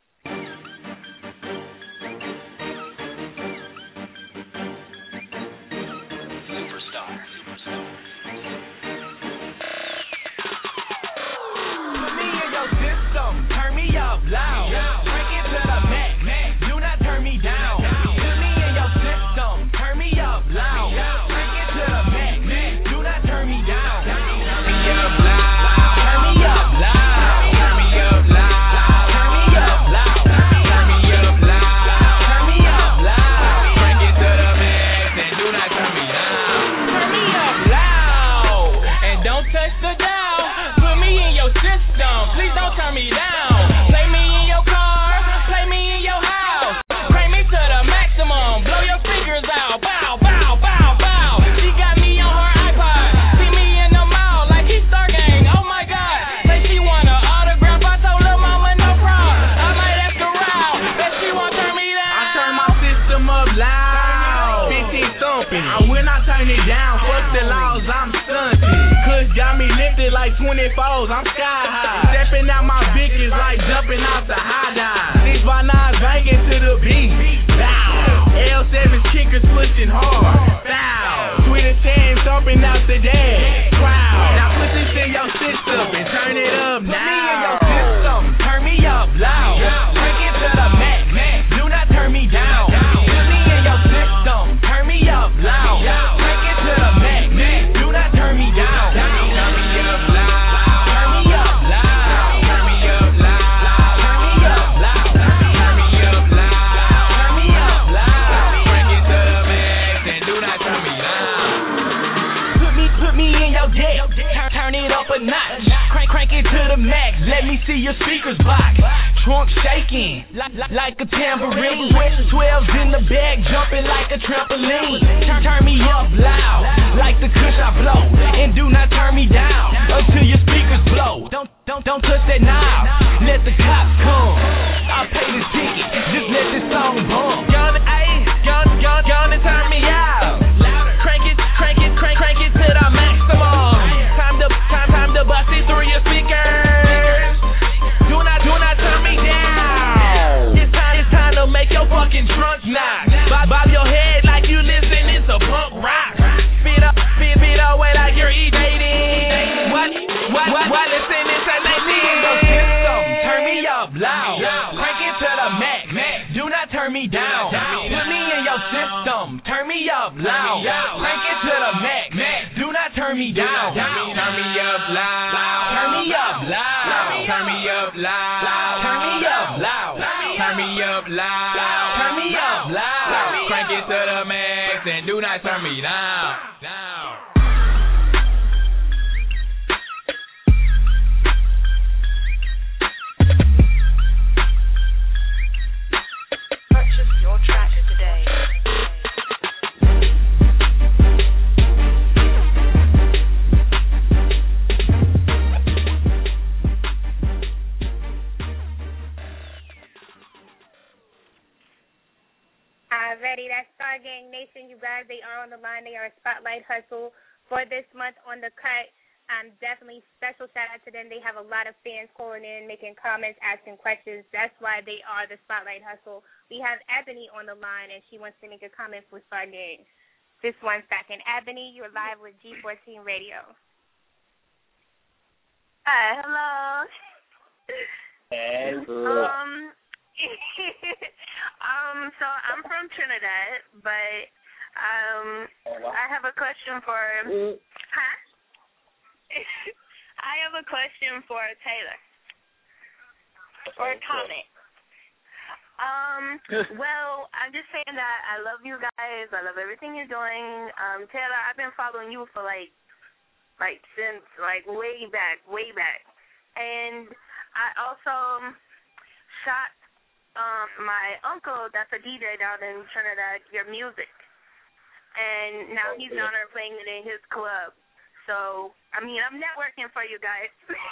Put me in your system, turn me up loud. Break it to the max, do not turn me down. Put me in your system, turn me up loud. Break it to the max, do not turn me down. Turn me up loud, turn me up loud, turn me up loud, turn me up loud. kush got me lifted like 24s. I'm sky high. Stepping out my Vic is like jumping out the high dive. 6 by 9 banging to the beat. Bow. L7 kickers pushing hard. Bow. Twitter 10 thumping out the dad. Crowd. Now put this in your system and turn it up now. Put me in your system. Turn me up loud. Break it to the max. Do not turn me down. Put me in your system. Turn me up loud. Break it to the max. Do not turn me down. Turn me up loud. Turn me up loud. Turn me up loud. Turn me up loud. Turn me up loud. Turn me up loud. Break it to the max and do not turn me down. Put me in your deck. Turn it up a notch. Crank it to the max. Let me see your speakers box. Trunk shaking like a tambourine. 12s in the bag, jumping like a trampoline. Turn me up loud, like the kush I blow, and do not turn me down until your speakers blow. Don't touch that knob. Let the cops come. I'll pay the ticket. Just let this song bump. Gonna turn me out. Crank it to the maximum. Time to bust it through your speakers. Do not turn me down. It's time to make your fucking trunk knock. Bob your head like you listening to punk rock. Spit away like you're evading. What listening to my system? Turn me up loud. Crank it to the max. Do not turn me down. Put me in your system. Turn me up loud. Crank it to the max. Do not turn me down. Turn me up loud. Turn me up loud. Turn me up loud. Turn me up loud. Turn me up loud. Turn me up loud. Crank it to the max and do not turn me down. Purchase your track today. Alrighty, that's Star Gang Nation. You guys, they are on the line. They are a Spotlight Hustle for this month on the cut. Definitely special shout out to them. They have a lot of fans calling in, making comments, asking questions. That's why they are the Spotlight Hustle. We have Ebony on the line, and she wants to make a comment for Star Gang. Just 1 second. Ebony, you're live with G14 Radio. Hi, hello. Hey, So I'm from Trinidad, but I have a question for I have a question for Taylor. Or a comment. Well, I'm just saying that I love you guys. I love everything you're doing. Taylor, I've been following you for like since way back. And I also shot my uncle that's a DJ down in Trinidad your music. And now he's down there playing it in his club. So, I mean, I'm networking for you guys.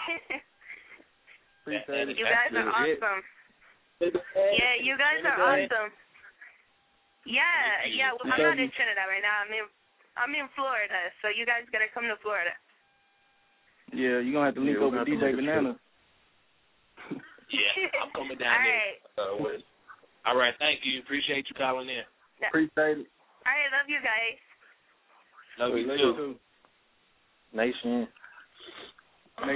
You guys are awesome. Yeah, you guys are awesome. Yeah. Well, I'm not in Trinidad right now. I'm in Florida, so you guys gotta come to Florida. Yeah, you're gonna have to link up with DJ Banana. Yeah, I'm coming down there. All right, thank you. Appreciate you calling in. Appreciate it. All right, love you guys. Love you too. Nation. All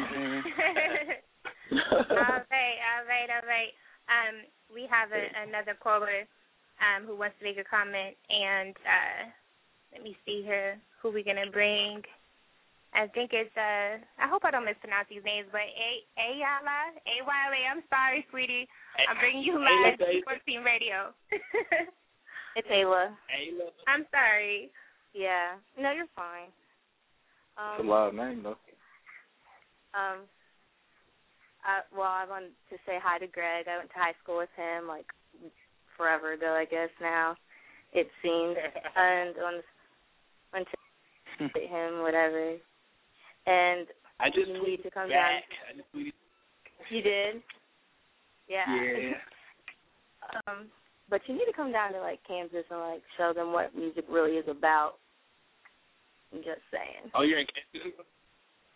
right. We have another caller who wants to make a comment, and let me see here who we're gonna bring. I think it's I hope I don't mispronounce these names, but Ayala. I'm sorry, sweetie. I'm bringing you live to G14 Radio. It's Ayla. I'm sorry. Yeah. No, you're fine. It's a loud name, though. I wanted to say hi to Greg. I went to high school with him like forever ago, I guess now. It seems. And went to him, whatever. And I just you need to come back. down. You did? Yeah. But you need to come down to like Kansas and like show them what music really is about. I'm just saying. Oh, you're in Kansas?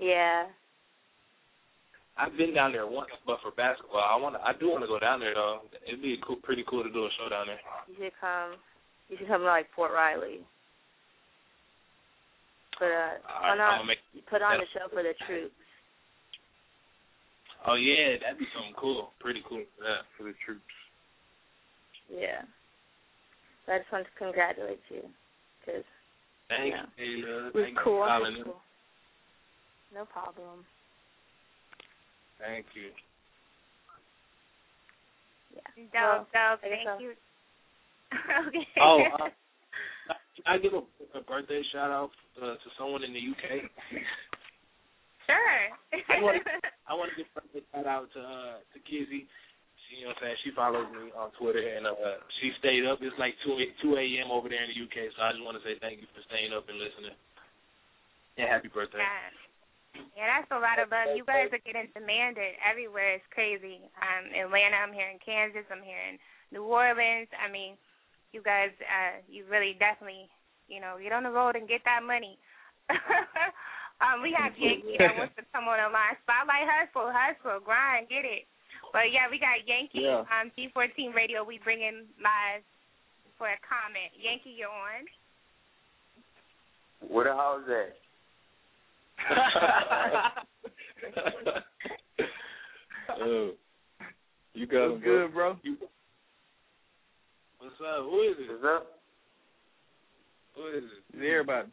Yeah. I've been down there once, but for basketball, I do want to go down there though. It'd be pretty cool to do a show down there. You should come. You should come to like Fort Riley. Put on the show for the troops. Oh yeah, that'd be something cool. Pretty cool. Yeah, for the troops. Yeah. So I just want to congratulate you, because thank you. It was cool. Cool. No problem. Thank you. Yeah. Dope. Thank you. Okay. Oh, can I give a birthday shout out to someone in the UK? Sure. I want to give a birthday shout out to Kizzy. She, you know what I'm saying, she follows me on Twitter, and she stayed up. It's like 2 a.m. over there in the UK, so I just want to say thank you for staying up and listening. Yeah, happy birthday. Yeah, that's a lot of love. You guys are getting demanded everywhere. It's crazy. Atlanta, I'm here in Kansas, I'm here in New Orleans. I mean, you guys, you really definitely, get on the road and get that money. We have Yankee that wants to come on the line. Spotlight, hustle, grind, get it. But, yeah, we got Yankee on G14 Radio. We bring in live for a comment. Yankee, you're on. Where the house at? You got him, good, bro. What's up? Who is it? What's up? Who is it? It's everybody.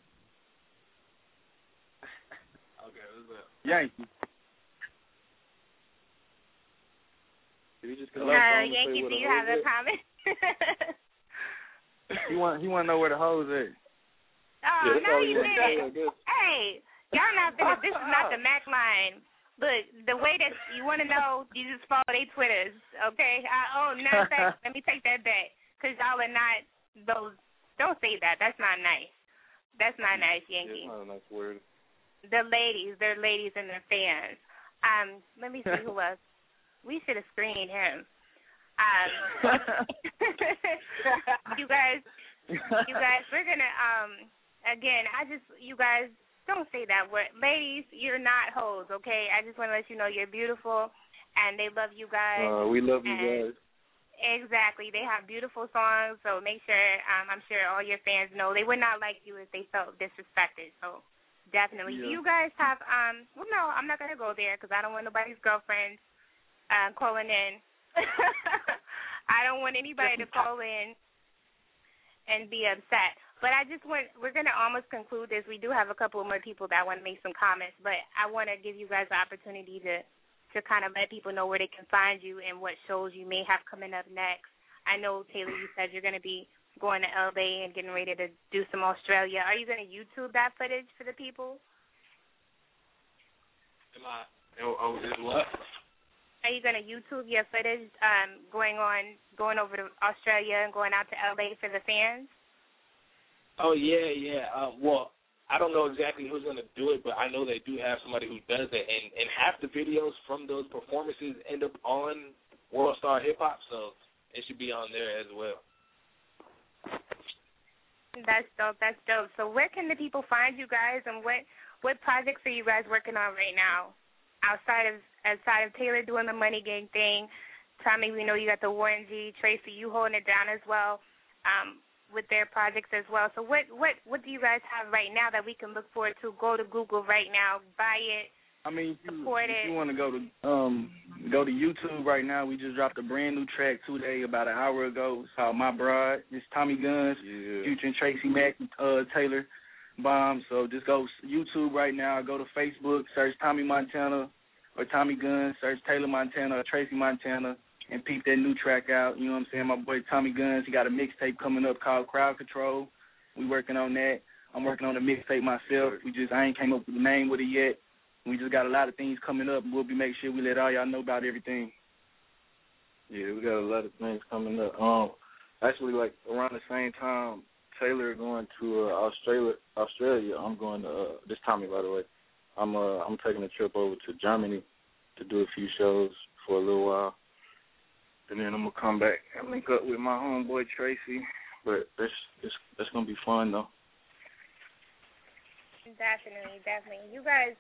Okay, what's up? Yankee. Yankee, do you have a comment? He want to know where the hoes at. Oh, yeah, no, you didn't. Hey, y'all not finished. This is not the Mac line. Look, the way that you want to know, you just follow their Twitters, okay? Let me take that back, because y'all are not those. Don't say that. That's not nice. That's not nice, Yankee. That's not a nice word. The ladies, they're ladies and they're fans. Let me see who else. We should have screened him. You guys, we're gonna again. You guys don't say that word, ladies. You're not hoes, okay? I just want to let you know you're beautiful, and they love you guys. We love you guys. Exactly, they have beautiful songs. So make sure, I'm sure all your fans know they would not like you if they felt disrespected. So definitely, do you guys have? Well, no, I'm not gonna go there because I don't want nobody's girlfriends calling in. I don't want anybody to call in and be upset. But we're going to almost conclude this. We do have a couple more people that want to make some comments, but I want to give you guys the opportunity to kind of let people know where they can find you and what shows you may have coming up next. I know, Taylor, you said you're going to be going to LA and getting ready to do some Australia. Are you going to YouTube that footage for the people? What? Are you going to YouTube your footage going over to Australia and going out to LA for the fans? Oh, yeah. Well, I don't know exactly who's going to do it, but I know they do have somebody who does it. And half the videos from those performances end up on World Star Hip Hop, so it should be on there as well. That's dope. So where can the people find you guys, and what projects are you guys working on right now? Outside of Taylor doing the Money Gang thing, Tommy, we know you got the Warren G, Tracy, you holding it down as well, with their projects as well. So what do you guys have right now that we can look forward to? Go to Google right now, buy it, support it. If you want to go to YouTube right now, we just dropped a brand new track today about an hour ago. It's called My Bride. It's Tommy Guns, featuring Tracy Mack and Taylor Bomb. So just go YouTube right now. Go to Facebook, search Tommy Montana or Tommy Guns, search Taylor Montana or Tracy Montana, and peep that new track out. You know what I'm saying? My boy Tommy Guns, he got a mixtape coming up called Crowd Control. We working on that. I'm working on the mixtape myself. I ain't came up with a name with it yet. We just got a lot of things coming up. We'll be making sure we let all y'all know about everything. Yeah, we got a lot of things coming up. Actually, like around the same time, Taylor going to Australia. I'm going to this Tommy, by the way. I'm taking a trip over to Germany to do a few shows for a little while, and then I'm gonna come back and link up with my homeboy Tracy. But it's gonna be fun though. Definitely. You guys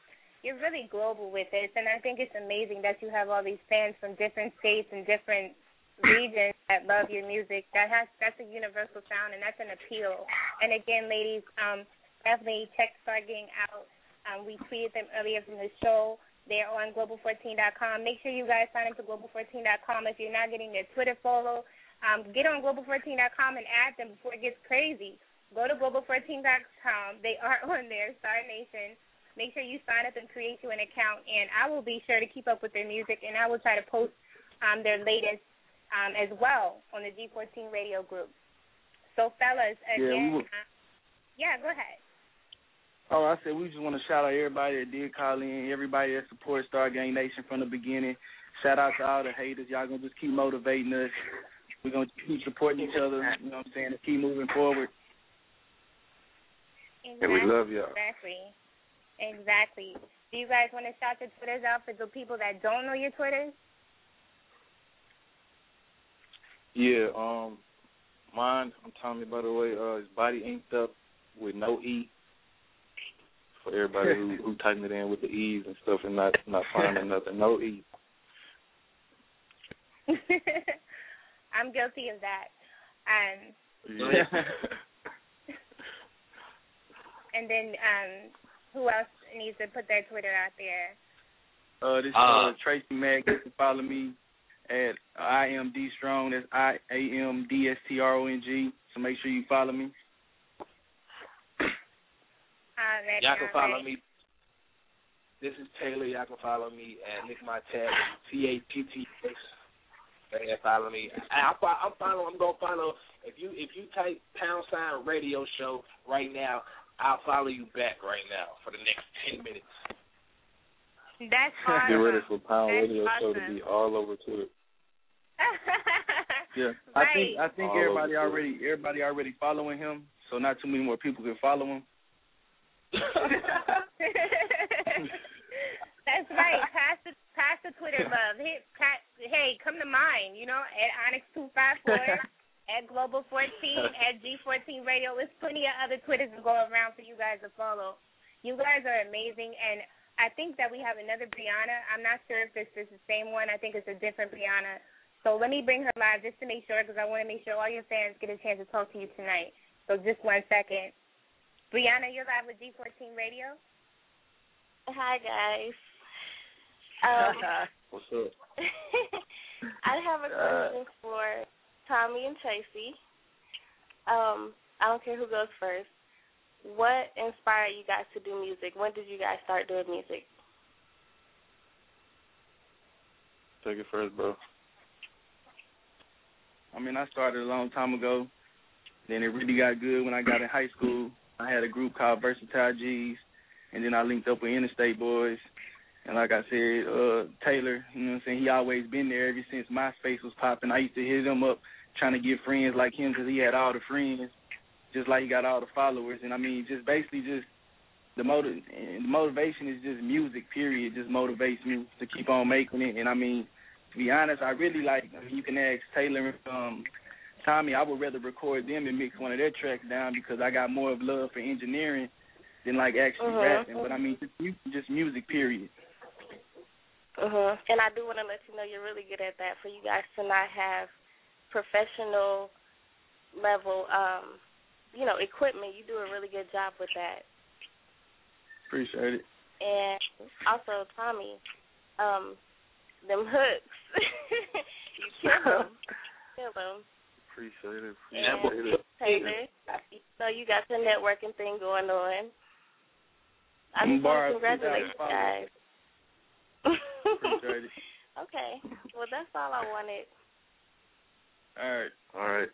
you're really global with this, and I think it's amazing that you have all these fans from different states and different regions that love your music. That's a universal sound, and that's an appeal. And again, ladies, definitely check Stargang out. We tweeted them earlier from the show. They're on global14.com. Make sure you guys sign up to global14.com. If you're not getting their Twitter follow, get on global14.com and add them before it gets crazy. Go to global14.com. They are on there, Star Nation. Make sure you sign up and create you an account, and I will be sure to keep up with their music, and I will try to post their latest as well on the G14 radio group. So, fellas, again, go ahead. Oh, I said we just want to shout out everybody that did call in, everybody that supports Stargang Nation from the beginning. Shout out to all the haters. Y'all going to just keep motivating us. We're going to keep supporting each other, you know what I'm saying, and keep moving forward. Exactly. And we love y'all. Exactly. Do you guys want to shout your Twitters out for the people that don't know your Twitters? Yeah, mine, I'm Tommy, by the way, is Body Inked Up with no E. For everybody who typing it in with the E's and stuff and not finding nothing. No E. I'm guilty of that. And then who else needs to put their Twitter out there? This Tracy Mack. You can follow me at IamDstrong. That's IamDstrong. So make sure you follow me. Y'all can follow me. This is Taylor. Y'all can follow me at Nick My Tag, TATTX. And follow me. I'm gonna follow. If you type # radio show right now, I'll follow you back right now for the next 10 minutes. That's awesome. Get ready for Pound Radio Show to be all over Twitter. Yeah, right. I think everybody already following him, so not too many more people can follow him. That's right. Pass the Twitter love. Hey, come to mine. At Onyx254, at Global14, at G14 Radio. There's plenty of other Twitters to go around for you guys to follow. You guys are amazing, and I think that we have another Brianna. I'm not sure if this is the same one. I think it's a different Brianna. So let me bring her live just to make sure, because I want to make sure all your fans get a chance to talk to you tonight. So just 1 second. Brianna, you're live with G14 Radio. Hi, guys. What's up? I have a question for Tommy and Tracy. I don't care who goes first. What inspired you guys to do music? When did you guys start doing music? Take it first, bro. I mean, I started a long time ago. Then it really got good when I got in high school. I had a group called Versatile G's, and then I linked up with Interstate Boys. And like I said, Taylor, you know what I'm saying, he always been there ever since MySpace was popping. I used to hit him up trying to get friends like him because he had all the friends, just like he got all the followers. And, I mean, just basically just the motivation is just music, period. Just motivates me to keep on making it. And, I mean, to be honest, I really you can ask Taylor and Tommy, I would rather record them and mix one of their tracks down because I got more of love for engineering than, actually rapping. But, I mean, just music, period. And I do want to let you know you're really good at that. For you guys to not have professional level, equipment, you do a really good job with that. Appreciate it. And also, Tommy, them hooks, you kill them. Appreciate it. And Taylor, so you got the networking thing going on. I just want to congratulate you guys. Appreciate it. Okay. Well, that's all I wanted. All right.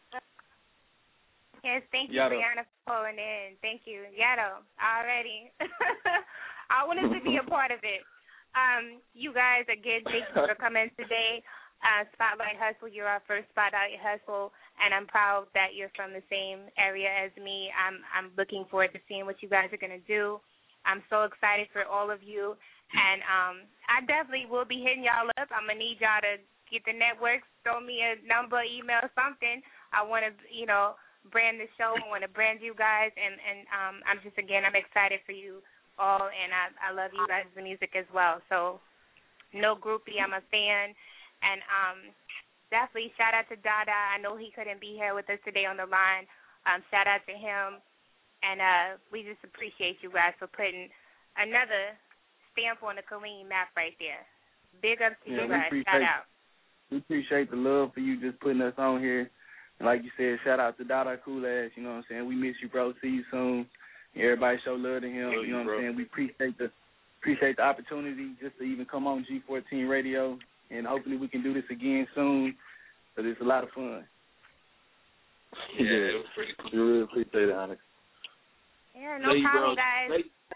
Yes, thank you, Yato. Brianna, for calling in. Thank you. Yato, already. I wanted to be a part of it. You guys, again, thank you for coming today. Spotlight Hustle, you're our first Spotlight Hustle, and I'm proud that you're from the same area as me. I'm looking forward to seeing what you guys are going to do. I'm so excited for all of you. And I definitely will be hitting y'all up. I'm going to need y'all to get the networks, throw me a number, email, something. I want to, brand the show. I want to brand you guys. And I'm excited for you all, and I love you guys' music as well. So, no groupie, I'm a fan. And definitely shout out to Dada. I know he couldn't be here with us today on the line. Shout out to him. And we just appreciate you guys for putting another stamp on the Killeen map right there. Big up to you guys. Shout out. We appreciate the love for you just putting us on here. And like you said, shout out to Dada Cool Ass. You know what I'm saying? We miss you, bro. See you soon. Everybody show love to him. You know what I'm saying? We appreciate the opportunity just to even come on G14 Radio. And hopefully we can do this again soon, because it's a lot of fun. Yeah, it was pretty cool. We really appreciate it, Onyx. Yeah, no problem, guys.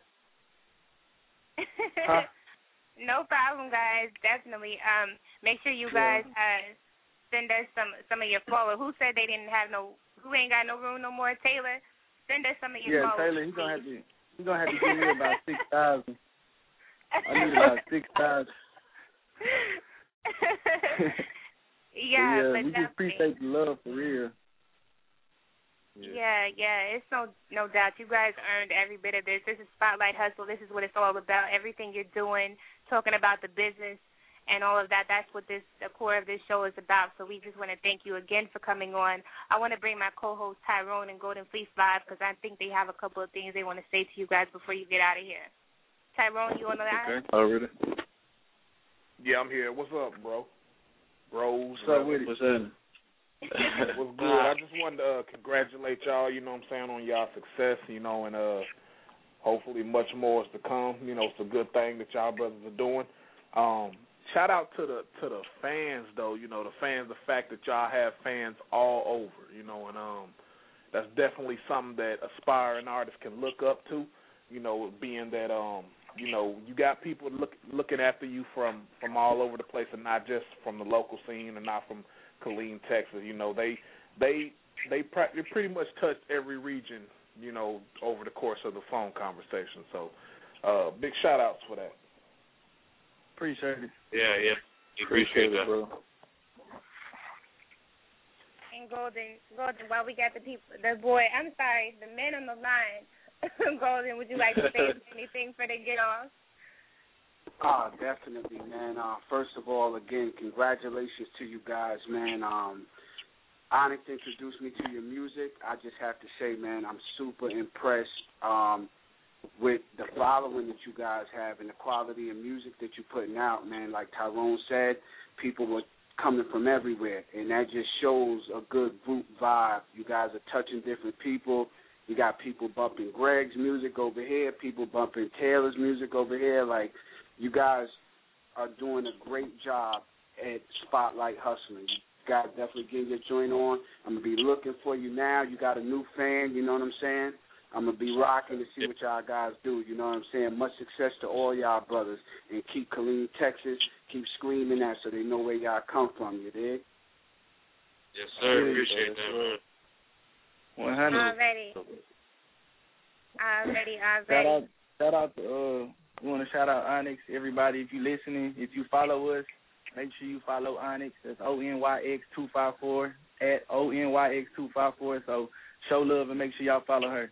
Huh? No problem, guys. Definitely. Make sure you guys send us some of your followers. Who said they didn't have who ain't got no room no more? Taylor, send us some of your followers. Yeah, Taylor, he's gonna have to give me about 6,000. I need about 6,000. Yeah, but we just appreciate the love for real. Yeah, it's no doubt. You guys earned every bit of this. This is Spotlight Hustle. This is what it's all about. Everything you're doing, talking about the business and all of that, that's what the core of this show is about. So we just want to thank you again for coming on. I want to bring my co-host Tyrone and Golden Fleece live, because I think they have a couple of things they want to say to you guys before you get out of here. Tyrone, you on the line? Okay. Already. Yeah, I'm here. What's up, bro? Bros. What's up with it? What's up? What's good? I just wanted to congratulate y'all, you know what I'm saying, on y'all success, you know, and hopefully much more is to come. You know, it's a good thing that y'all brothers are doing. Shout out to the fans, though, you know, the fact that y'all have fans all over, you know, and that's definitely something that aspiring artists can look up to, you know, being that you know, you got people looking after you from all over the place, and not just from the local scene and not from Killeen, Texas. You know, they pretty much touched every region, you know, over the course of the phone conversation. So, big shout outs for that. Appreciate it. Yeah. Appreciate that, bro. And Golden, while we got the men on the line. Golden, would you like to say anything for they get off? Definitely, man. First of all, again, congratulations to you guys, man. Onyx introduced me to your music. I just have to say, man, I'm super impressed with the following that you guys have and the quality of music that you're putting out, man. Like Tyrone said, people were coming from everywhere, and that just shows a good group vibe. You guys are touching different people. You got people bumping Greg's music over here, people bumping Taylor's music over here. Like, you guys are doing a great job at Spotlight Hustling. You guys definitely get your joint on. I'm going to be looking for you now. You got a new fan, you know what I'm saying? I'm going to be rocking to see what y'all guys do, you know what I'm saying? Much success to all y'all brothers. And keep Killeen, Texas, keep screaming that so they know where y'all come from, you dig? Yes, sir. Appreciate that, man. 100. Already. Shout out to we want to shout out Onyx. Everybody, if you listening, if you follow us, make sure you follow Onyx. That's ONYX254 at ONYX254. So show love and make sure y'all follow her.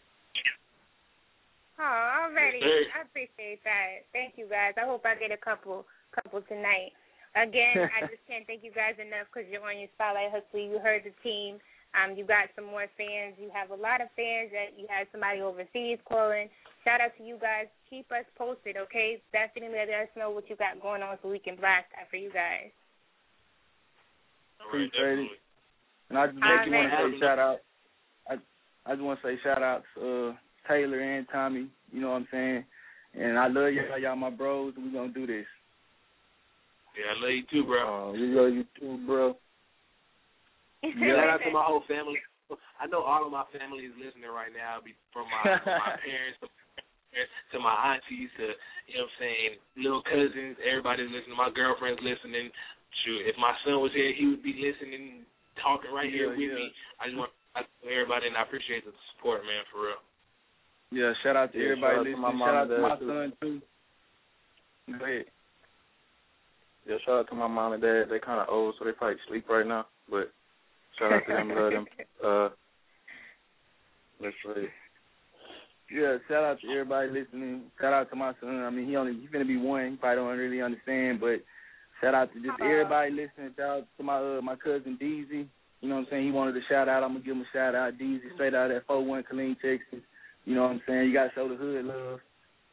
Oh, already. I appreciate that. Thank you, guys. I hope I get a couple tonight. Again, I just can't thank you guys enough because you're on your Spotlight Hustle. You heard the team. You got some more fans. You have a lot of fans. That you had somebody overseas calling. Shout out to you guys. Keep us posted, okay? Definitely let us know what you got going on so we can blast that for you guys. Appreciate it. And I just want to say shout out. I just want to say shout out to Taylor and Tommy. You know what I'm saying? And I love y'all my bros, and we're going to do this. Yeah, I love you too, bro. We love you too, bro. Shout out to my whole family. I know all of my family is listening right now, from my parents to my aunties to, you know what I'm saying, little cousins. Everybody's listening. My girlfriend's listening. Shoot, if my son was here, he would be listening, talking right here with me. I just want to everybody, and I appreciate the support, man, for real. Yeah, shout out to everybody listening. Shout out to my son, too. Go ahead. Yeah, shout out to my mom and dad. They kind of old, so they probably sleep right now, but shout out to them, love them. Let's see. Yeah, shout out to everybody listening. Shout out to my son. I mean, he finna be one. He probably don't really understand, but shout out to just everybody listening. Shout out to my cousin Deezy. You know what I'm saying? He wanted a shout out. I'm gonna give him a shout out. Deezy, straight out of that 41 Killeen, Texas. You know what I'm saying? You gotta show the hood love.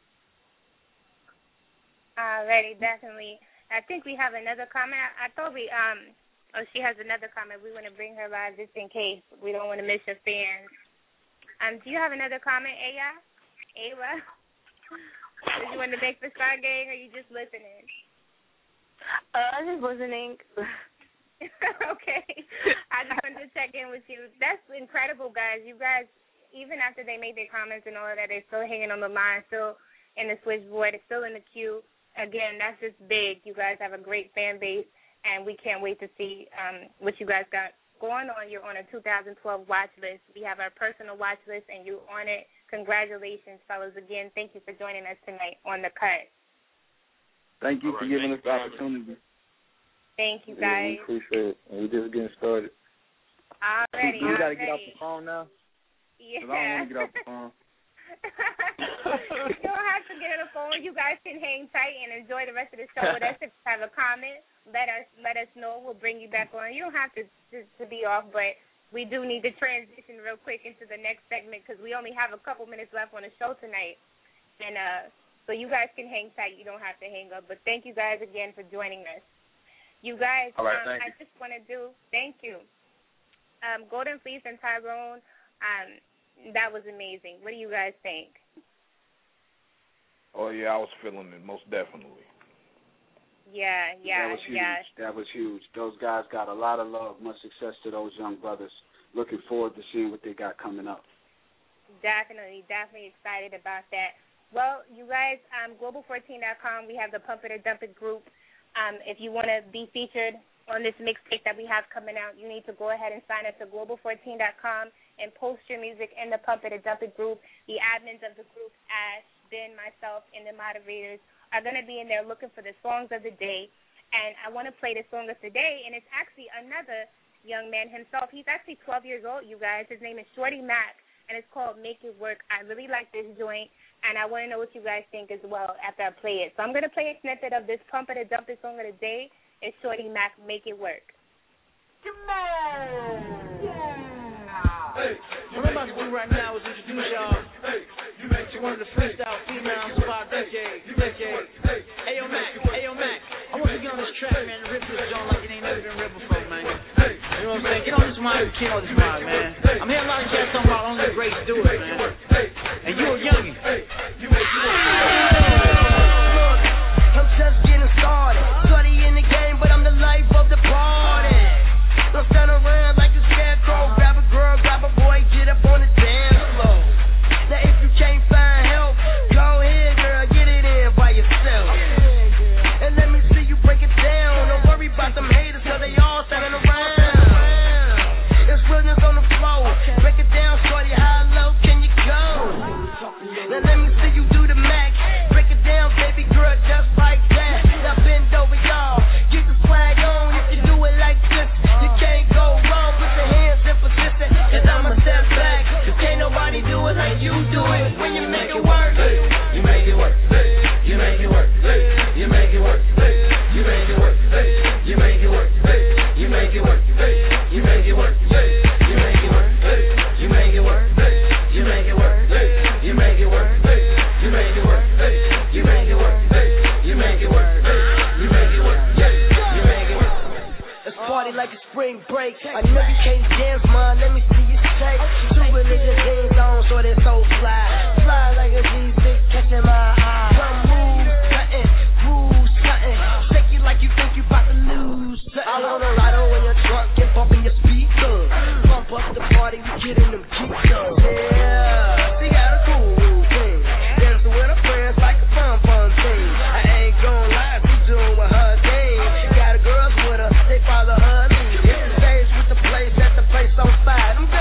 Alrighty, definitely. I think we have another comment. I thought she has another comment. We want to bring her live just in case. We don't want to miss your fans. Do you have another comment, Aya? Did you want to make the Star Gang, or are you just listening? I'm just listening. Okay. I just wanted to check in with you. That's incredible, guys. You guys, even after they made their comments and all of that, they're still hanging on the line, still in the switchboard, still in the queue. Again, that's just big. You guys have a great fan base, and we can't wait to see what you guys got going on. You're on a 2012 watch list. We have our personal watch list, and you're on it. Congratulations, fellas. Again, thank you for joining us tonight on The Cut. Thank you for giving us the opportunity. Thank you, guys. Yeah, we appreciate it. And we're just getting started. Already. You got to get off the phone now? Yeah. 'Cause I don't want to get off the phone. You don't have to get on the phone. You guys can hang tight and enjoy the rest of the show with us. If you have a comment, let us know. We'll bring you back on. You don't have to be off, but we do need to transition real quick into the next segment because we only have a couple minutes left on the show tonight. And so you guys can hang tight. You don't have to hang up. But thank you guys again for joining us. You guys, all right, I just want to thank you. Golden Fleece and Tyrone, that was amazing. What do you guys think? Oh, yeah, I was feeling it, most definitely. Yeah. That was huge. Those guys got a lot of love. Much success to those young brothers. Looking forward to seeing what they got coming up. Definitely excited about that. Well, you guys, Global14.com, we have the Pump It or Dump It group. If you want to be featured on this mixtape that we have coming out, you need to go ahead and sign up to Global14.com and post your music in the Pump It or Dump It group. The admins of the group, Ash, Ben, myself, and the moderators are going to be in there looking for the songs of the day. And I want to play the song of the day, and it's actually another young man himself. He's actually 12 years old, you guys. His name is Shorty Mac, and it's called Make It Work. I really like this joint, and I want to know what you guys think as well after I play it. So I'm going to play a snippet of this Pump It or Dump It song of the day. It's Shorty Mac, Make It Work. Hey, what I'm about to do right now is introduce y'all to one of the freestyle females of our decade. Ayo Mac, I want to get on this track, man, and rip this joint like it ain't never been ripped before, man. You know what I'm saying? Get on this mic, get on this mic, man. I'm hearing a lot of cats talking about only the greats do it, man. And you a youngin'. I'm just getting started. Shorty in the game, but I'm the life of the party. Don't stand around like a scarecrow. Grab a girl, grab a boy, get up on the dance floor. Now if you can't find help, go ahead, girl, get it in by yourself. And let me see you break it down. Don't worry about them haters, cause they all standing around. It's realness on the floor. Break it down, shorty, how low can you go? Now let me see you do the max. Break it down, baby girl, just like that. Now bend over, y'all. Get the swag on if you do it like this. You can't go wrong with the hands in position. Cause I'ma step back. Cause can't nobody do it like you do it. When you make it work, you make it work. You make it work. You make it work. You make it work. You make it work. You make it work. You make it work. You make it work. You make it work. You make it work. You make it work. You make it work. You make it work. You make it work. You make it work. You make it work. Let's party like a spring break. I know you can't dance, man. Let me see you shake. Two religious things on, so they're so fly. Fly like a G6, catching my eye. Some moves, cutting, grooves, cutting. Shake it like you think you about to lose. I wanna ride on in your truck and bumping your speakers. Pump up the party, we getting them geeks up. Yeah, she got a cool thing. Dancing with her friends like a fun thing. I ain't gon' lie, she doing with her thing. Got a girls with her, they follow her lead. Hit the stage with the place, set the place on fire.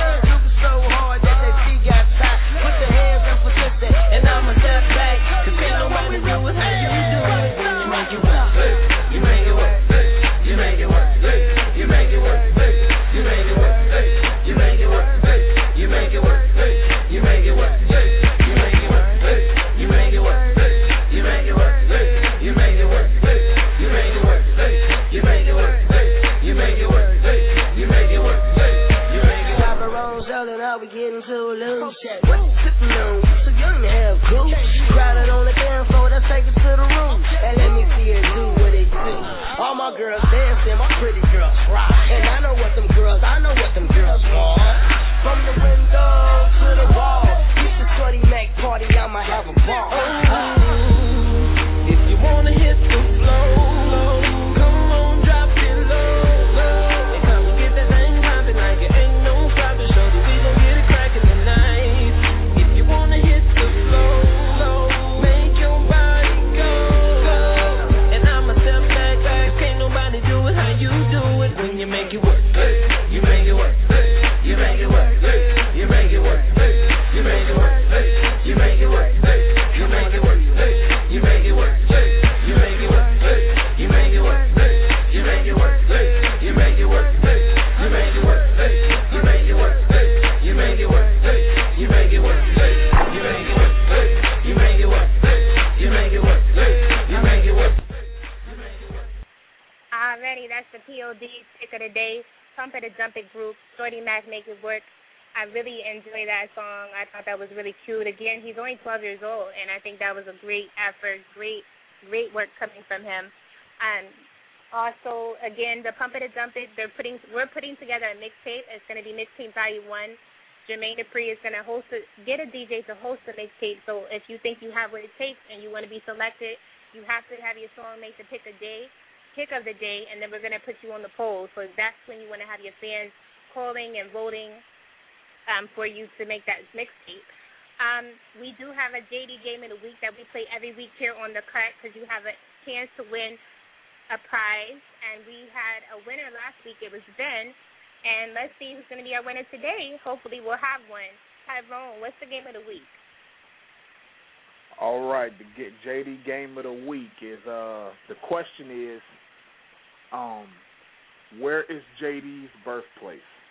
that's the POD pick of the day. Pump It or Dump It group. Shorty Mac, Make It Work. I really enjoy that song. I thought that was really cute. Again, he's only 12 years old, and I think that was a great effort, great work coming from him. Also, again, the Pump It or Dump It, we're putting together a mixtape. It's going to be mixtape volume 1. Jermaine Dupri is going to get a DJ to host the mixtape. So if you think you have what it takes and you want to be selected, you have to have your song made to pick of the day, and then we're going to put you on the poll. So that's when you want to have your fans calling and voting for you to make that mixtape. We do have a JD Game of the Week that we play every week here on The Cut, because you have a chance to win a prize. And we had a winner last week. It was Ben. And let's see who's going to be our winner today. Hopefully we'll have one. Tyrone, what's the Game of the Week? All right, the JD Game of the Week is, the question is, where is JD's birthplace?